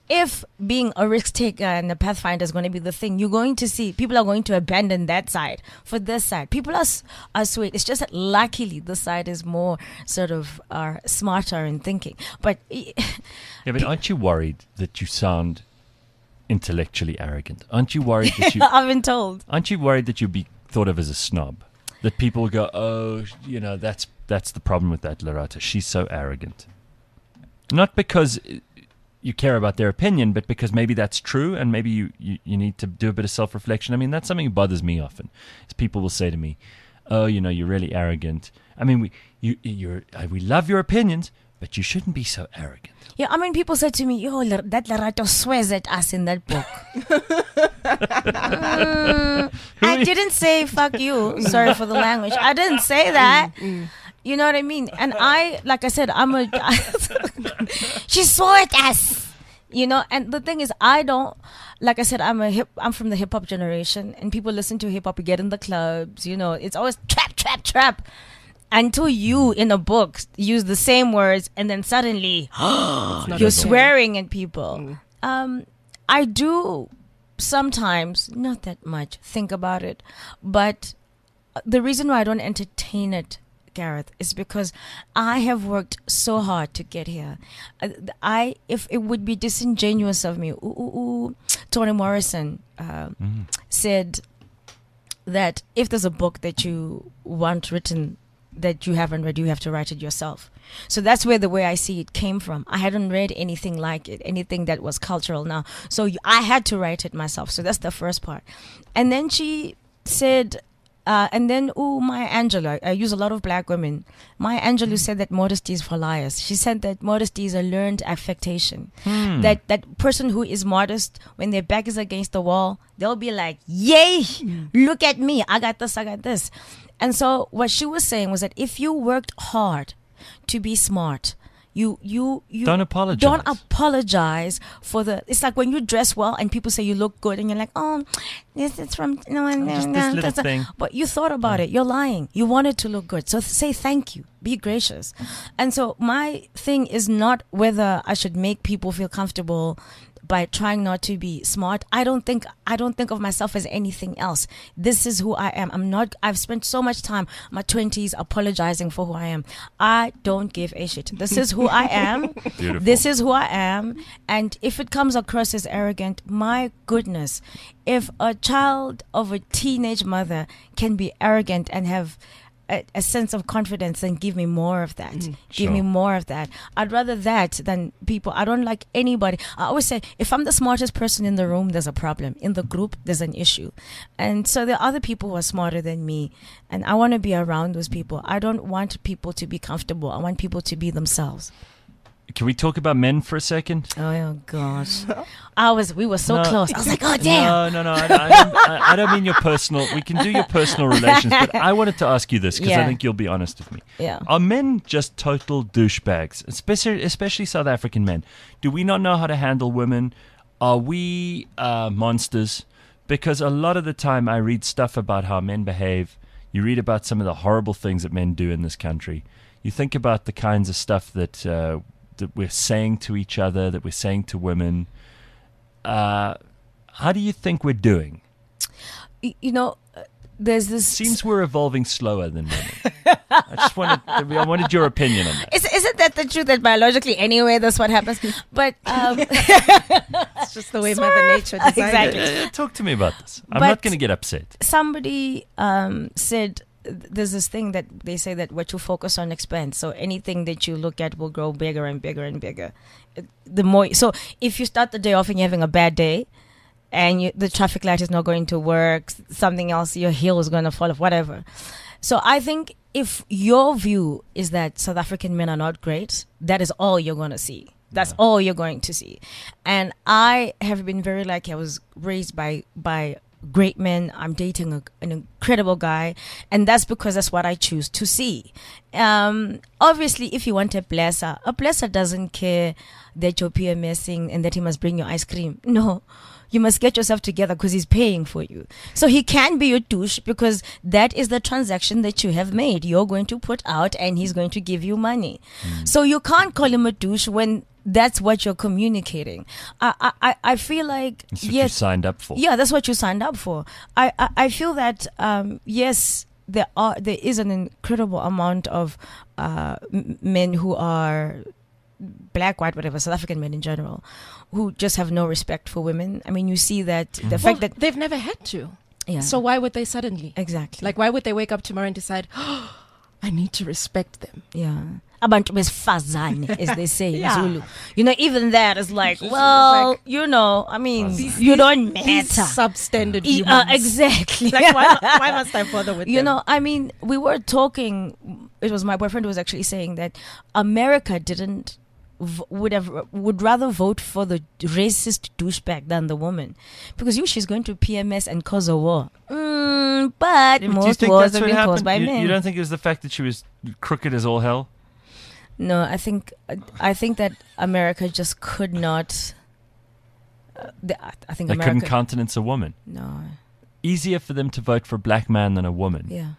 being a risk taker and a pathfinder is going to be the thing, you're going to see people are going to abandon that side for this side. People are sweet. It's just that luckily this side is more sort of smarter in thinking. But but aren't you worried that you sound intellectually arrogant? Aren't you worried that you? I've been told. Aren't you worried that you'll be thought of as a snob? That people go, oh, that's the problem with that Lerato. She's so arrogant. Not because you care about their opinion, but because maybe that's true, and maybe you need to do a bit of self-reflection. I mean, that's something that bothers me often. Is people will say to me, oh, you're really arrogant. I mean, we love your opinions, but you shouldn't be so arrogant. Yeah, I mean, people said to me, "Yo, that Lerato swears at us in that book." I didn't say "fuck you." Sorry for the language. I didn't say that. You know what I mean? And like I said, she swore at us. You know, and the thing is, I don't. Like I said, I'm from the hip hop generation, and people listen to hip hop. We get in the clubs. You know, it's always trap, trap, trap. Until you in a book use the same words and then suddenly you're swearing at people. I do sometimes, not that much, think about it. But the reason why I don't entertain it, Gareth, is because I have worked so hard to get here. If it would be disingenuous of me, Toni Morrison said that if there's a book that you want written that you haven't read, you have to write it yourself. So that's where the way I see it came from. I hadn't read anything like it, anything that was cultural now. So I had to write it myself. So that's the first part. And then she said, Maya Angelou, I use a lot of black women. Maya Angelou said that modesty is for liars. She said that modesty is a learned affectation. That person who is modest, when their back is against the wall, they'll be like, yay, look at me. I got this, I got this. And so what she was saying was that if you worked hard to be smart, you don't apologize. Don't apologize for it's like when you dress well and people say you look good and you're like, oh, this is from just this little thing. But you thought about it. You're lying. You wanted to look good. So say thank you. Be gracious. And so my thing is not whether I should make people feel comfortable by trying not to be smart. I don't think of myself as anything else. This is who I am. I've spent so much time, my 20s, apologizing for who I am. I don't give a shit. This is who I am. Beautiful. This is who I am. And if it comes across as arrogant, my goodness, if a child of a teenage mother can be arrogant and have a sense of confidence, then give me more of that. Give me more of that. I'd rather that than people. I don't like anybody. I always say, if I'm the smartest person in the room, there's a problem. In the group, there's an issue. And so there are other people who are smarter than me. And I want to be around those people. I don't want people to be comfortable. I want people to be themselves. Can we talk about men for a second? Oh gosh, we were so close. I was like, oh damn. No. I don't mean your personal. We can do your personal relations, but I wanted to ask you this because I think you'll be honest with me. Yeah. Are men just total douchebags, especially South African men? Do we not know how to handle women? Are we monsters? Because a lot of the time I read stuff about how men behave. You read about some of the horrible things that men do in this country. You think about the kinds of stuff that we're saying to each other, that we're saying to women. How do you think we're doing? You know, there's this. Seems we're evolving slower than women. I wanted your opinion on that. Isn't that the truth? That biologically, anyway, that's what happens. But it's just the way Mother Nature designed exactly. Talk to me about this. I'm not going to get upset. Somebody said. There's this thing that they say that what you focus on expands. So anything that you look at will grow bigger and bigger and bigger. So if you start the day off and you're having a bad day, and the traffic light is not going to work, something else, your heel is going to fall off, whatever. So I think if your view is that South African men are not great, that is all you're going to see. That's all you're going to see. And I have been very lucky. I was raised by great men. I'm dating an incredible guy, and that's because that's what I choose to see. Obviously, if you want a blesser doesn't care that you're PMSing and that he must bring you ice cream. No, you must get yourself together because he's paying for you. So he can be your douche because that is the transaction that you have made. You're going to put out and he's going to give you money. So you can't call him a douche when that's what you're communicating. I feel like that's what you signed up for. Yeah, that's what you signed up for. I feel that yes, there is an incredible amount of men who are black, white, whatever, South African men in general, who just have no respect for women. I mean, you see that the fact that they've never had to. Yeah. So why would they suddenly? Exactly. Like, why would they wake up tomorrow and decide, oh, I need to respect them? Yeah. Abantu besifazane, as they say in Zulu. You know, even that is like, well, you know, I mean, you don't matter. These substandard humans. Exactly. Like, why must I bother with them? You know, I mean, we were talking it was my boyfriend who was actually saying that America would rather vote for the racist douchebag than the woman, because she's going to PMS and cause a war. But most wars have been caused by men. You don't think it was the fact that she was crooked as all hell? No, I think that America just could not. I think they America couldn't countenance a woman. No. Easier for them to vote for a black man than a woman. Yeah.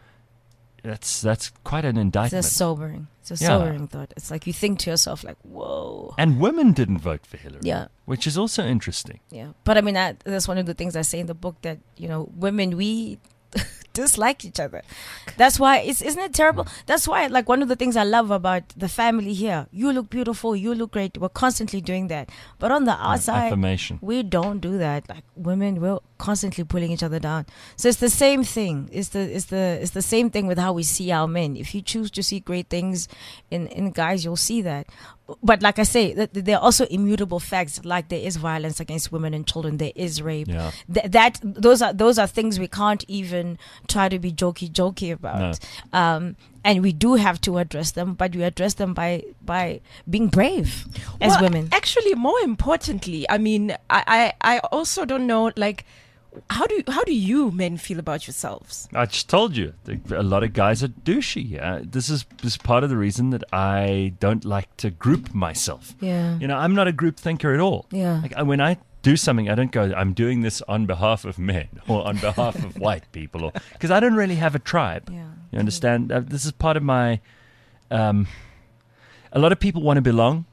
That's quite an indictment. It's sobering thought. It's like you think to yourself, like, whoa. And women didn't vote for Hillary. Yeah. Which is also interesting. Yeah. But I mean, that's one of the things I say in the book, that, women, we dislike each other. That's why isn't it terrible? That's why, like, one of the things I love about the family here, you look beautiful, you look great, we're constantly doing that. But on the outside, affirmation. We don't do that. Like, women, we're constantly pulling each other down. So it's the same thing. It's the same thing with how we see our men. If you choose to see great things in guys, you'll see that. But like I say, there are also immutable facts, like there is violence against women and children, there is rape. Yeah. Those are things we can't even try to be jokey about. No. And we do have to address them, but we address them by being brave as women. Actually, more importantly, I mean, I also don't know, like, how do you men feel about yourselves? I just told you, a lot of guys are douchey. This is part of the reason that I don't like to group myself. Yeah. I'm not a group thinker at all. Yeah. Like, when I do something, I don't go, I'm doing this on behalf of men or on behalf of white people, because I don't really have a tribe. Yeah. You understand? This is part of my. A lot of people want to belong.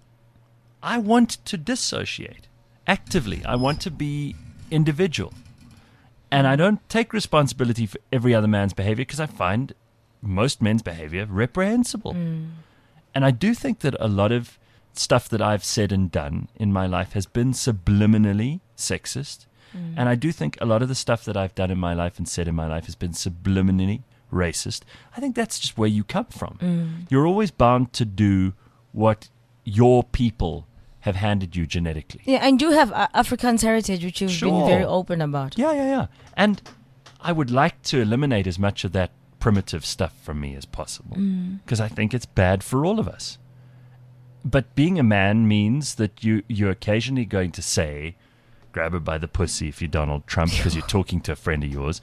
I want to dissociate actively. I want to be individual. And I don't take responsibility for every other man's behavior, because I find most men's behavior reprehensible. And I do think that a lot of stuff that I've said and done in my life has been subliminally sexist. And I do think a lot of the stuff that I've done in my life and said in my life has been subliminally racist. I think that's just where you come from. You're always bound to do what your people have handed you genetically. Yeah, and you have Afrikaans heritage, which you've been very open about. Yeah. And I would like to eliminate as much of that primitive stuff from me as possible, because I think it's bad for all of us. But being a man means that you're occasionally going to say, grab her by the pussy if you're Donald Trump, because you're talking to a friend of yours.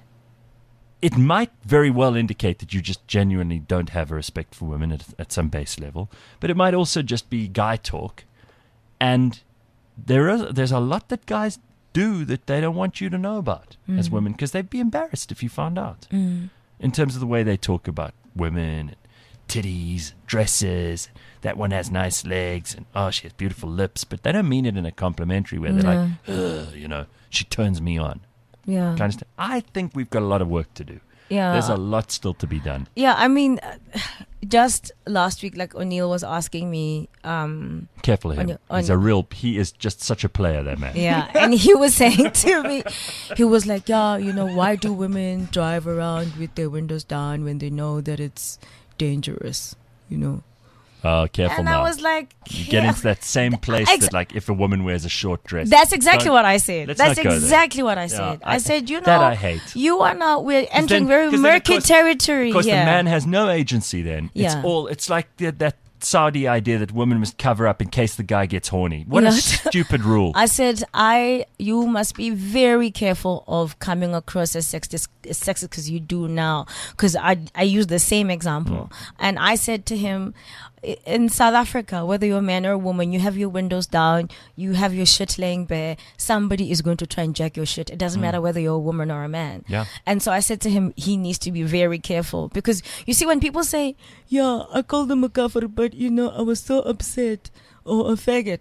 It might very well indicate that you just genuinely don't have a respect for women at some base level, but it might also just be guy talk. And there's a lot that guys do that they don't want you to know about as women, because they'd be embarrassed if you found out. In terms of the way they talk about women, and titties, dresses, that one has nice legs, and she has beautiful lips, but they don't mean it in a complimentary way. They're like, ugh, she turns me on. Yeah. Kind of stuff. I think we've got a lot of work to do. Yeah. There's a lot still to be done. Yeah, I mean, just last week, like, O'Neill was asking me. Careful of him. He is just such a player, that man. Yeah, and he was saying to me, he was like, why do women drive around with their windows down when they know that it's dangerous, Oh, careful and now. I was like, you get into that same place that, like, if a woman wears a short dress. That's exactly what I said. That's exactly what I said. I said, that I hate. You are now, we're entering very murky territory. Because the man has no agency then. Yeah. It's like that Saudi idea that women must cover up in case the guy gets horny. What a stupid rule. I said, you must be very careful of coming across as sexist because you do now. Because I used the same example. And I said to him, in South Africa, whether you're a man or a woman, you have your windows down, you have your shit laying bare, somebody is going to try and jack your shit. It doesn't matter whether you're a woman or a man. Yeah. And so I said to him, he needs to be very careful. Because you see, when people say, I called him a kafir, but I was so upset, or a faggot.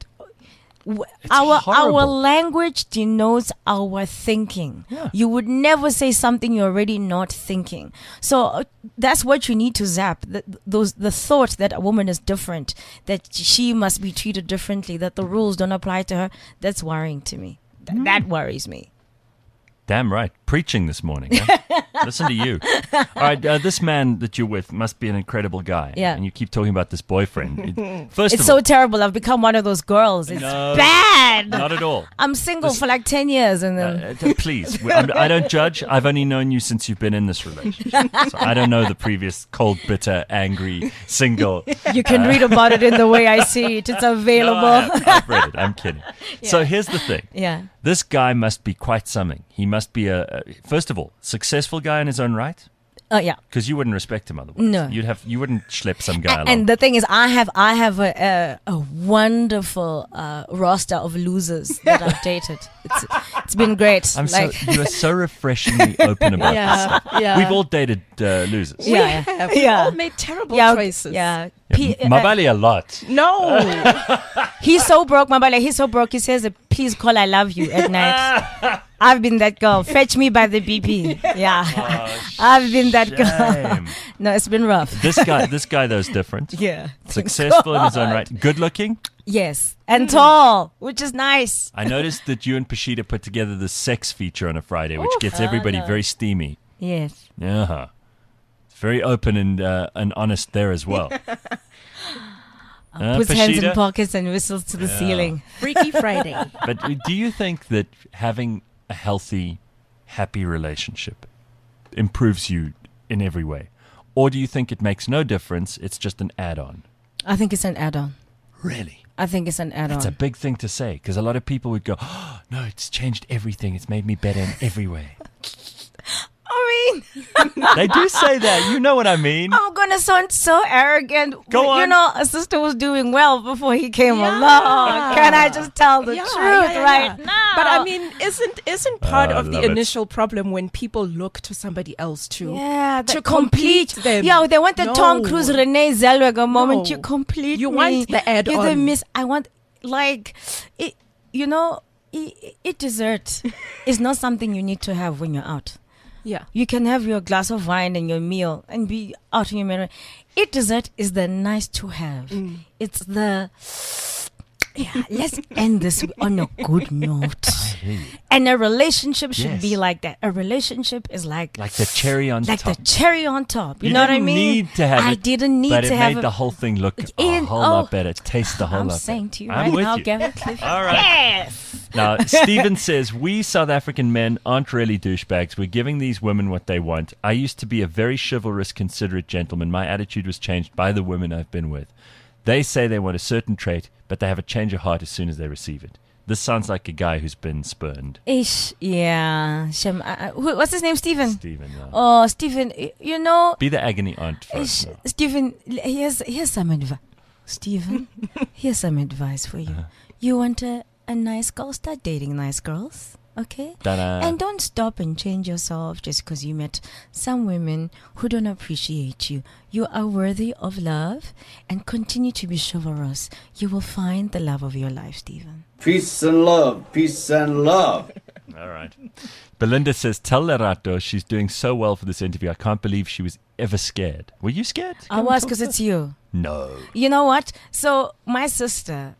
Our language denotes our thinking. Yeah. You would never say something you're already not thinking. So that's what you need to zap. The thought that a woman is different, that she must be treated differently, that the rules don't apply to her, that's worrying to me. That worries me. Damn right. Preaching this morning. Huh? Listen to you. All right, this man that you're with must be an incredible guy. Yeah. And you keep talking about this boyfriend. First It's of so all, terrible. I've become one of those girls. It's No. bad. not at all. I'm single for like 10 years and then... Please, I don't judge. I've only known you since you've been in this relationship. So I don't know the previous cold, bitter, angry, single. You can read about it in The Way I See It. It's available. No, I've read it. I'm kidding. So here's the thing. Yeah. This guy must be quite something. He must be first of all, successful guy in his own right. Yeah. Because you wouldn't respect him otherwise. No. You wouldn't schlep some guy along. And the thing is, I have a wonderful roster of losers that I've dated. It's been great. You are so refreshingly open about this stuff. Yeah. We've all dated losers. We have. We've all made terrible choices. Yeah. Mabali a lot. No. He's so broke, Mabale. He's so broke. He says, "Please call I love you" at night. I've been that girl. Fetch me by the BP. Yeah. I've been that girl. No, it's been rough. This guy though is different. Yeah. Successful in his own right. Good looking. Yes. And tall, which is nice. I noticed that you and Pashida put together the sex feature on a Friday, which gets everybody very steamy. Yes. Yeah. It's very open and honest there as well. Puts hands in pockets and whistles to the ceiling. Freaky Friday. But do you think that having a healthy, happy relationship improves you in every way? Or do you think it makes no difference, it's just an add-on? I think it's an add-on. Really? I think it's an add-on. It's a big thing to say, because a lot of people would go, "Oh, no, it's changed everything. It's made me better in every way." I mean, they do say that. You know what I mean. I'm going to sound so arrogant. Go on. You know, a sister was doing well before he came along. Can I just tell the truth right now? But I mean, isn't part of the love it. initial problem when people look to somebody else to to complete them? Yeah, they want the No. Tom Cruise, Renee Zellweger moment. No. You complete You me. want the add-on. You're the miss. I want, like, it, you know, eat dessert is not something you need to have when you're out. Yeah. You can have your glass of wine and your meal and be out in your mirror. Eat dessert is the nice to have. It's the... Yeah, let's end this on a good note. And a relationship should be like that. A relationship is like the cherry on top. Like the cherry on top. You know what I didn't mean? need to have I it, didn't need but to it have made the whole thing look a whole lot better. It tastes a whole lot better. I'm saying to you I'm right with now, you. Gavin Cliff. All right. Yes! Now, Stephen says, we South African men aren't really douchebags. We're giving these women what they want. I used to be a very chivalrous, considerate gentleman. My attitude was changed by the women I've been with. They say they want a certain trait, but they have a change of heart as soon as they receive it. This sounds like a guy who's been spurned. Ish, yeah. What's his name, Stephen? Stephen, yeah. Oh, Stephen, you know... Be the agony aunt first. Stephen, here's some advice. Stephen, here's some advice for you. You want a nice girl? Start dating nice girls. Okay? Ta-da. And don't stop and change yourself just because you met some women who don't appreciate you. You are worthy of love and continue to be chivalrous. You will find the love of your life, Stephen. Peace and love. Peace and love. All right. Belinda says, tell Lerato she's doing so well for this interview. I can't believe she was ever scared. Were you scared? I was, because it's you. No. You know what? So my sister,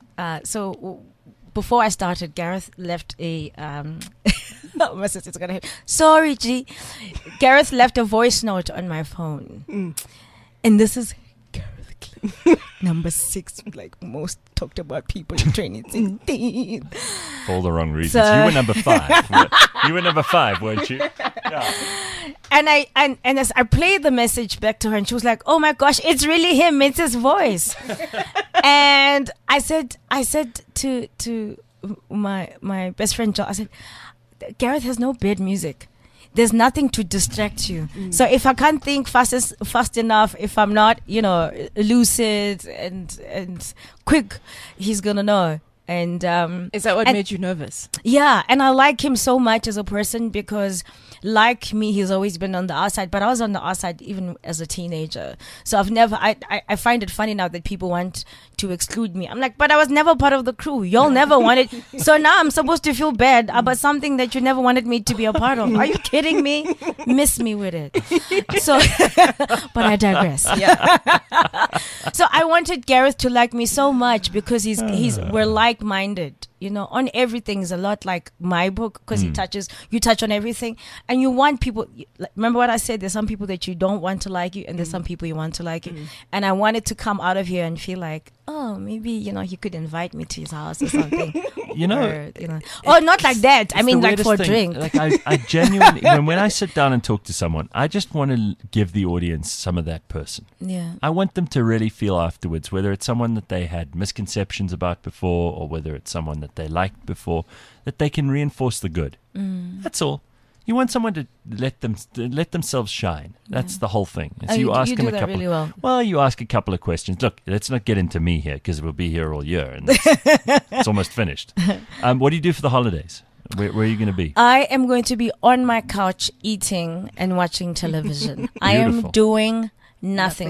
before I started, Gareth left a my sister's gonna hit. Sorry, G. Gareth left a voice note on my phone. And this is Gareth Cliff, number 6, like most talked about people in 2016. For all the wrong reasons. You were number 5. You were number 5, weren't you? Yeah. And as I played the message back to her, and she was like, "Oh my gosh, it's really him! It's his voice." And I said to my best friend Joe, I said, Gareth has no bad music. There's nothing to distract you. So if I can't think fast enough, if I'm not, lucid and quick, he's gonna know. And is that what made you nervous? Yeah, and I like him so much as a person because, like me, he's always been on the outside. But I was on the outside even as a teenager. So I've never. I find it funny now that people want to exclude me. I'm like, but I was never part of the crew. Y'all never wanted. So now I'm supposed to feel bad about something that you never wanted me to be a part of. Are you kidding me? Miss me with it. So, but I digress. Yeah. So I wanted Gareth to like me so much because we're like-minded. on everything is a lot like my book, because you touch on everything, and you want people. Remember what I said? There's some people that you don't want to like you, and there's some people you want to like you. And I wanted to come out of here and feel like, oh, maybe he could invite me to his house or something. Oh, not like that. I mean, like for a drink. Like I genuinely, when I sit down and talk to someone, I just want to give the audience some of that person. Yeah. I want them to really feel afterwards, whether it's someone that they had misconceptions about before, or whether it's someone that they liked before, that they can reinforce the good. That's all. You want someone to let themselves shine. That's the whole thing. So you ask them do that really well. Well, you ask a couple of questions. Look, let's not get into me here, because we'll be here all year, and it's almost finished. What do you do for the holidays? Where are you going to be? I am going to be on my couch eating and watching television. I am doing nothing.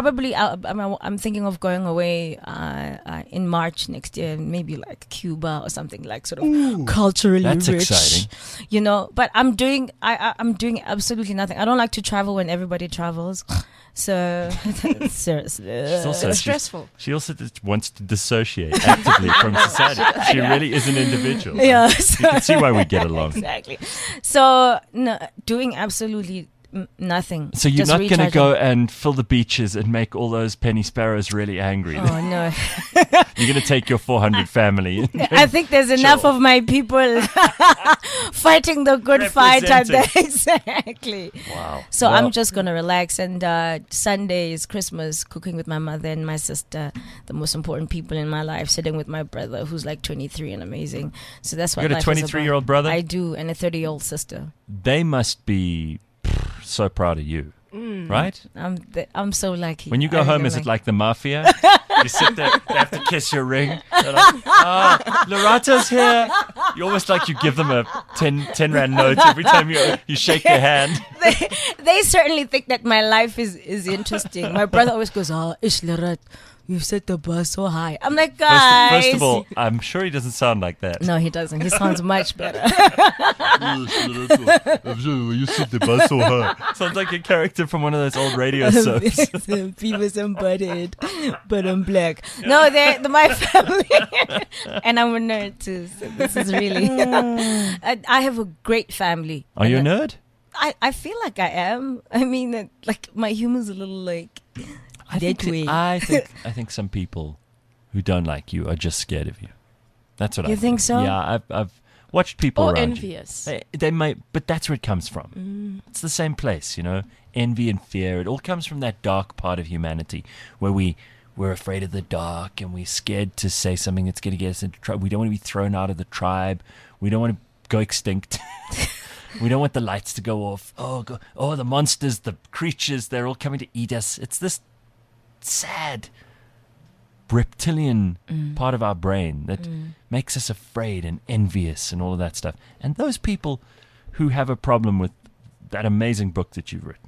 I'm thinking of going away in March next year, maybe like Cuba or something, like sort of culturally that's rich. Exciting. But I'm doing absolutely nothing. I don't like to travel when everybody travels. So seriously, it's stressful. She also just wants to dissociate actively from society. She really is an individual. Yeah, you can see why we get along. Exactly. So no, doing absolutely nothing. So you're not going to go and fill the beaches and make all those penny sparrows really angry? Oh, no. You're going to take your 400 family. I think there's enough of my people fighting the good fight out there. Exactly. Wow. So I'm just going to relax. And Sunday is Christmas, cooking with my mother and my sister, the most important people in my life, sitting with my brother, who's like 23 and amazing. So that's what you got a 23-year-old brother? I do, and a 30-year-old sister. They must be so proud of you, right? I'm so lucky. When you go home, is it like the mafia? You sit there, they have to kiss your ring. They're like, Lerata's here. You almost like you give them a 10 rand note every time you shake their hand. They certainly think that my life is interesting. My brother always goes, Ish Lerat, you've set the bar so high. I'm like, guys. First of all, I'm sure he doesn't sound like that. No, he doesn't. He sounds much better. You set the bar so high. Sounds like a character from one of those old radio soaps. Beavis and Butthead, but I'm black. No, they're my family. And I'm a nerd too. So this is really... I have a great family. Are you a nerd? I feel like I am. I mean, like my humor's a little like... I think some people who don't like you are just scared of you. That's what I think. You think so? Yeah, I've watched people around envious. you. They might, but that's where it comes from. It's the same place, envy and fear. It all comes from that dark part of humanity where we're afraid of the dark and we're scared to say something that's going to get us into trouble. We don't want to be thrown out of the tribe. We don't want to go extinct. We don't want the lights to go off. Oh, the monsters, the creatures, they're all coming to eat us. It's this sad reptilian part of our brain that makes us afraid and envious and all of that stuff. And those people who have a problem with that amazing book that you've written,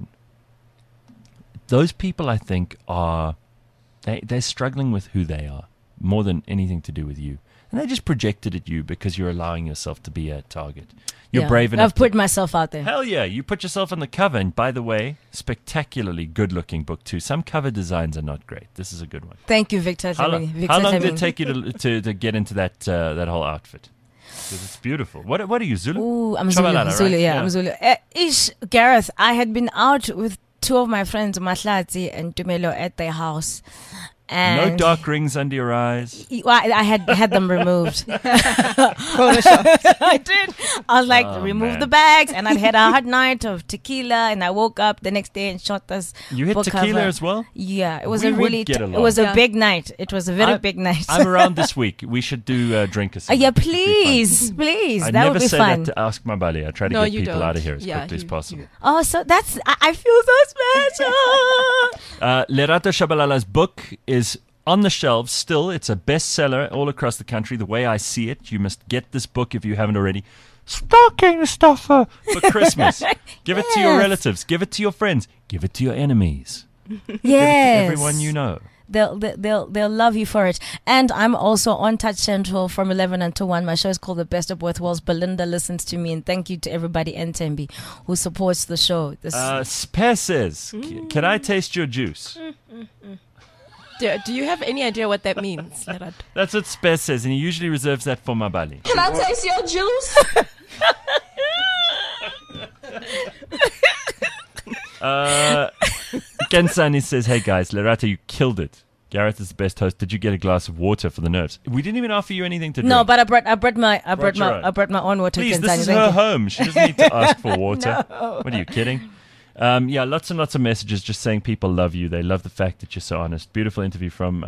those people, I think, they're struggling with who they are more than anything to do with you. And they just projected at you because you're allowing yourself to be a target. You're brave enough. I've put myself out there. Hell yeah, you put yourself on the cover. And by the way, spectacularly good-looking book too. Some cover designs are not great. This is a good one. Thank you, Victor. How long did it take you to get into that whole outfit? Because it's beautiful. What are you, Zulu? Ooh, I'm Zulu. Right? Zulu, yeah, I'm Zulu. Gareth, I had been out with two of my friends, Mahlatsi and Tumelo, at their house. And no dark rings under your eyes. Well, I had them removed. Photoshop. I did. I was like, remove the bags, and I'd had a hard night of tequila, and I woke up the next day and shot this. You had tequila as well? Yeah, it was a big night. It was a very big night. I'm around this week. We should do drink or something. Yeah, please. I that would be fun. never say that to Ask Mabali. I try to get people out of here as quickly as possible. Oh, so that's. I feel so special. Lerato Shabalala's book is on the shelves still. It's a bestseller all across the country. The way I see it, you must get this book if you haven't already. Stocking stuffer for Christmas. Give it to your relatives. Give it to your friends. Give it to your enemies. Yes. Give it to everyone you know. They'll love you for it. And I'm also on Touch Central from 11 until 1. My show is called The Best of Both Worlds. Belinda listens to me, and thank you to everybody in Tembi who supports the show. Spare says, can I taste your juice? Do you have any idea what that means? That's what Spes says, and he usually reserves that for Mabali. Can I taste your juice? Kensani says, "Hey guys, Lerato, you killed it. Gareth is the best host. Did you get a glass of water for the nerves? We didn't even offer you anything to drink." No, but I brought my own water. Please, this is her home. She doesn't need to ask for water. No. What are you kidding? Yeah, lots and lots of messages just saying people love you. They love the fact that you're so honest. Beautiful interview from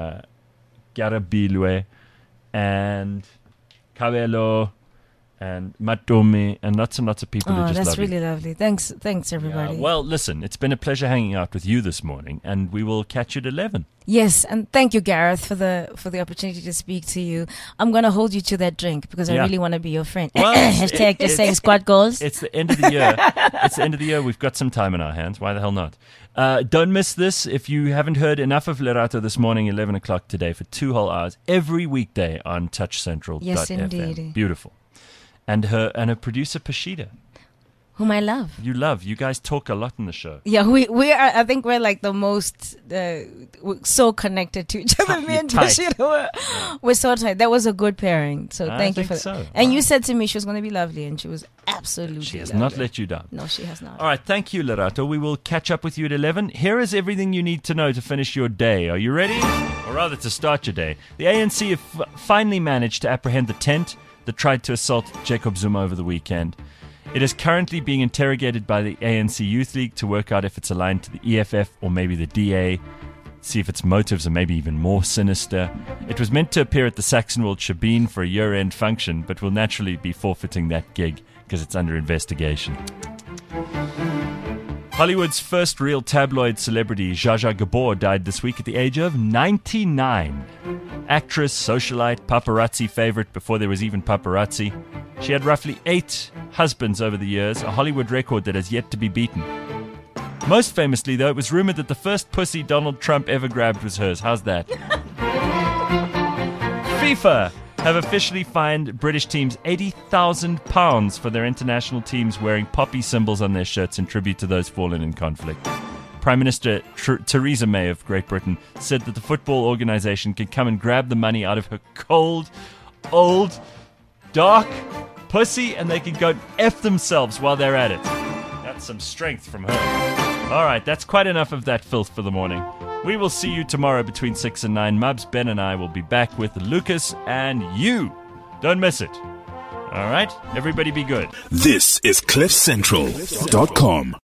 Garabilwe and Kabelo and Matome and lots of people who just love you. Oh, that's really lovely. Thanks everybody. Yeah, well, listen, it's been a pleasure hanging out with you this morning, and we will catch you at 11. Yes, and thank you, Gareth, for the opportunity to speak to you. I'm going to hold you to that drink because I really want to be your friend. Well, Hashtag just saying squad goals. It's the end of the year. It's the end of the year. We've got some time in our hands. Why the hell not? Don't miss this. If you haven't heard enough of Lerato this morning, 11 o'clock today for 2 whole hours, every weekday on TouchCentral.fm. Yes, indeed. Beautiful. And her producer, Pashida. Whom I love. You guys talk a lot in the show. Yeah, we are. I think we're like the most so connected to each other. Me and Pashida, we're so tight. That was a good pairing. So thank you for that. So. And you said to me she was going to be lovely, and she was absolutely. She has lovely. not let you down. No, she has not. All right, thank you, Lerato. We will catch up with you at 11. Here is everything you need to know to finish your day. Are you ready? Or rather, to start your day. The ANC have finally managed to apprehend the tent that tried to assault Jacob Zuma over the weekend. It is currently being interrogated by the ANC Youth League to work out if it's aligned to the EFF or maybe the DA, see if its motives are maybe even more sinister. It was meant to appear at the Saxonwold Shebeen for a year-end function, but will naturally be forfeiting that gig because it's under investigation. Hollywood's first real tabloid celebrity, Zsa Zsa Gabor, died this week at the age of 99. Actress, socialite, paparazzi favorite before there was even paparazzi. She had roughly 8 husbands over the years, a Hollywood record that has yet to be beaten. Most famously, though, it was rumored that the first pussy Donald Trump ever grabbed was hers. How's that? FIFA have officially fined British teams £80,000 for their international teams wearing poppy symbols on their shirts in tribute to those fallen in conflict. Prime Minister Theresa May of Great Britain said that the football organisation can come and grab the money out of her cold, old, dark pussy and they can go F themselves while they're at it. That's some strength from her. All right, that's quite enough of that filth for the morning. We will see you tomorrow between 6 and 9. Mubs, Ben and I will be back with Lucas and you. Don't miss it. All right? Everybody be good. This is CliffCentral.com.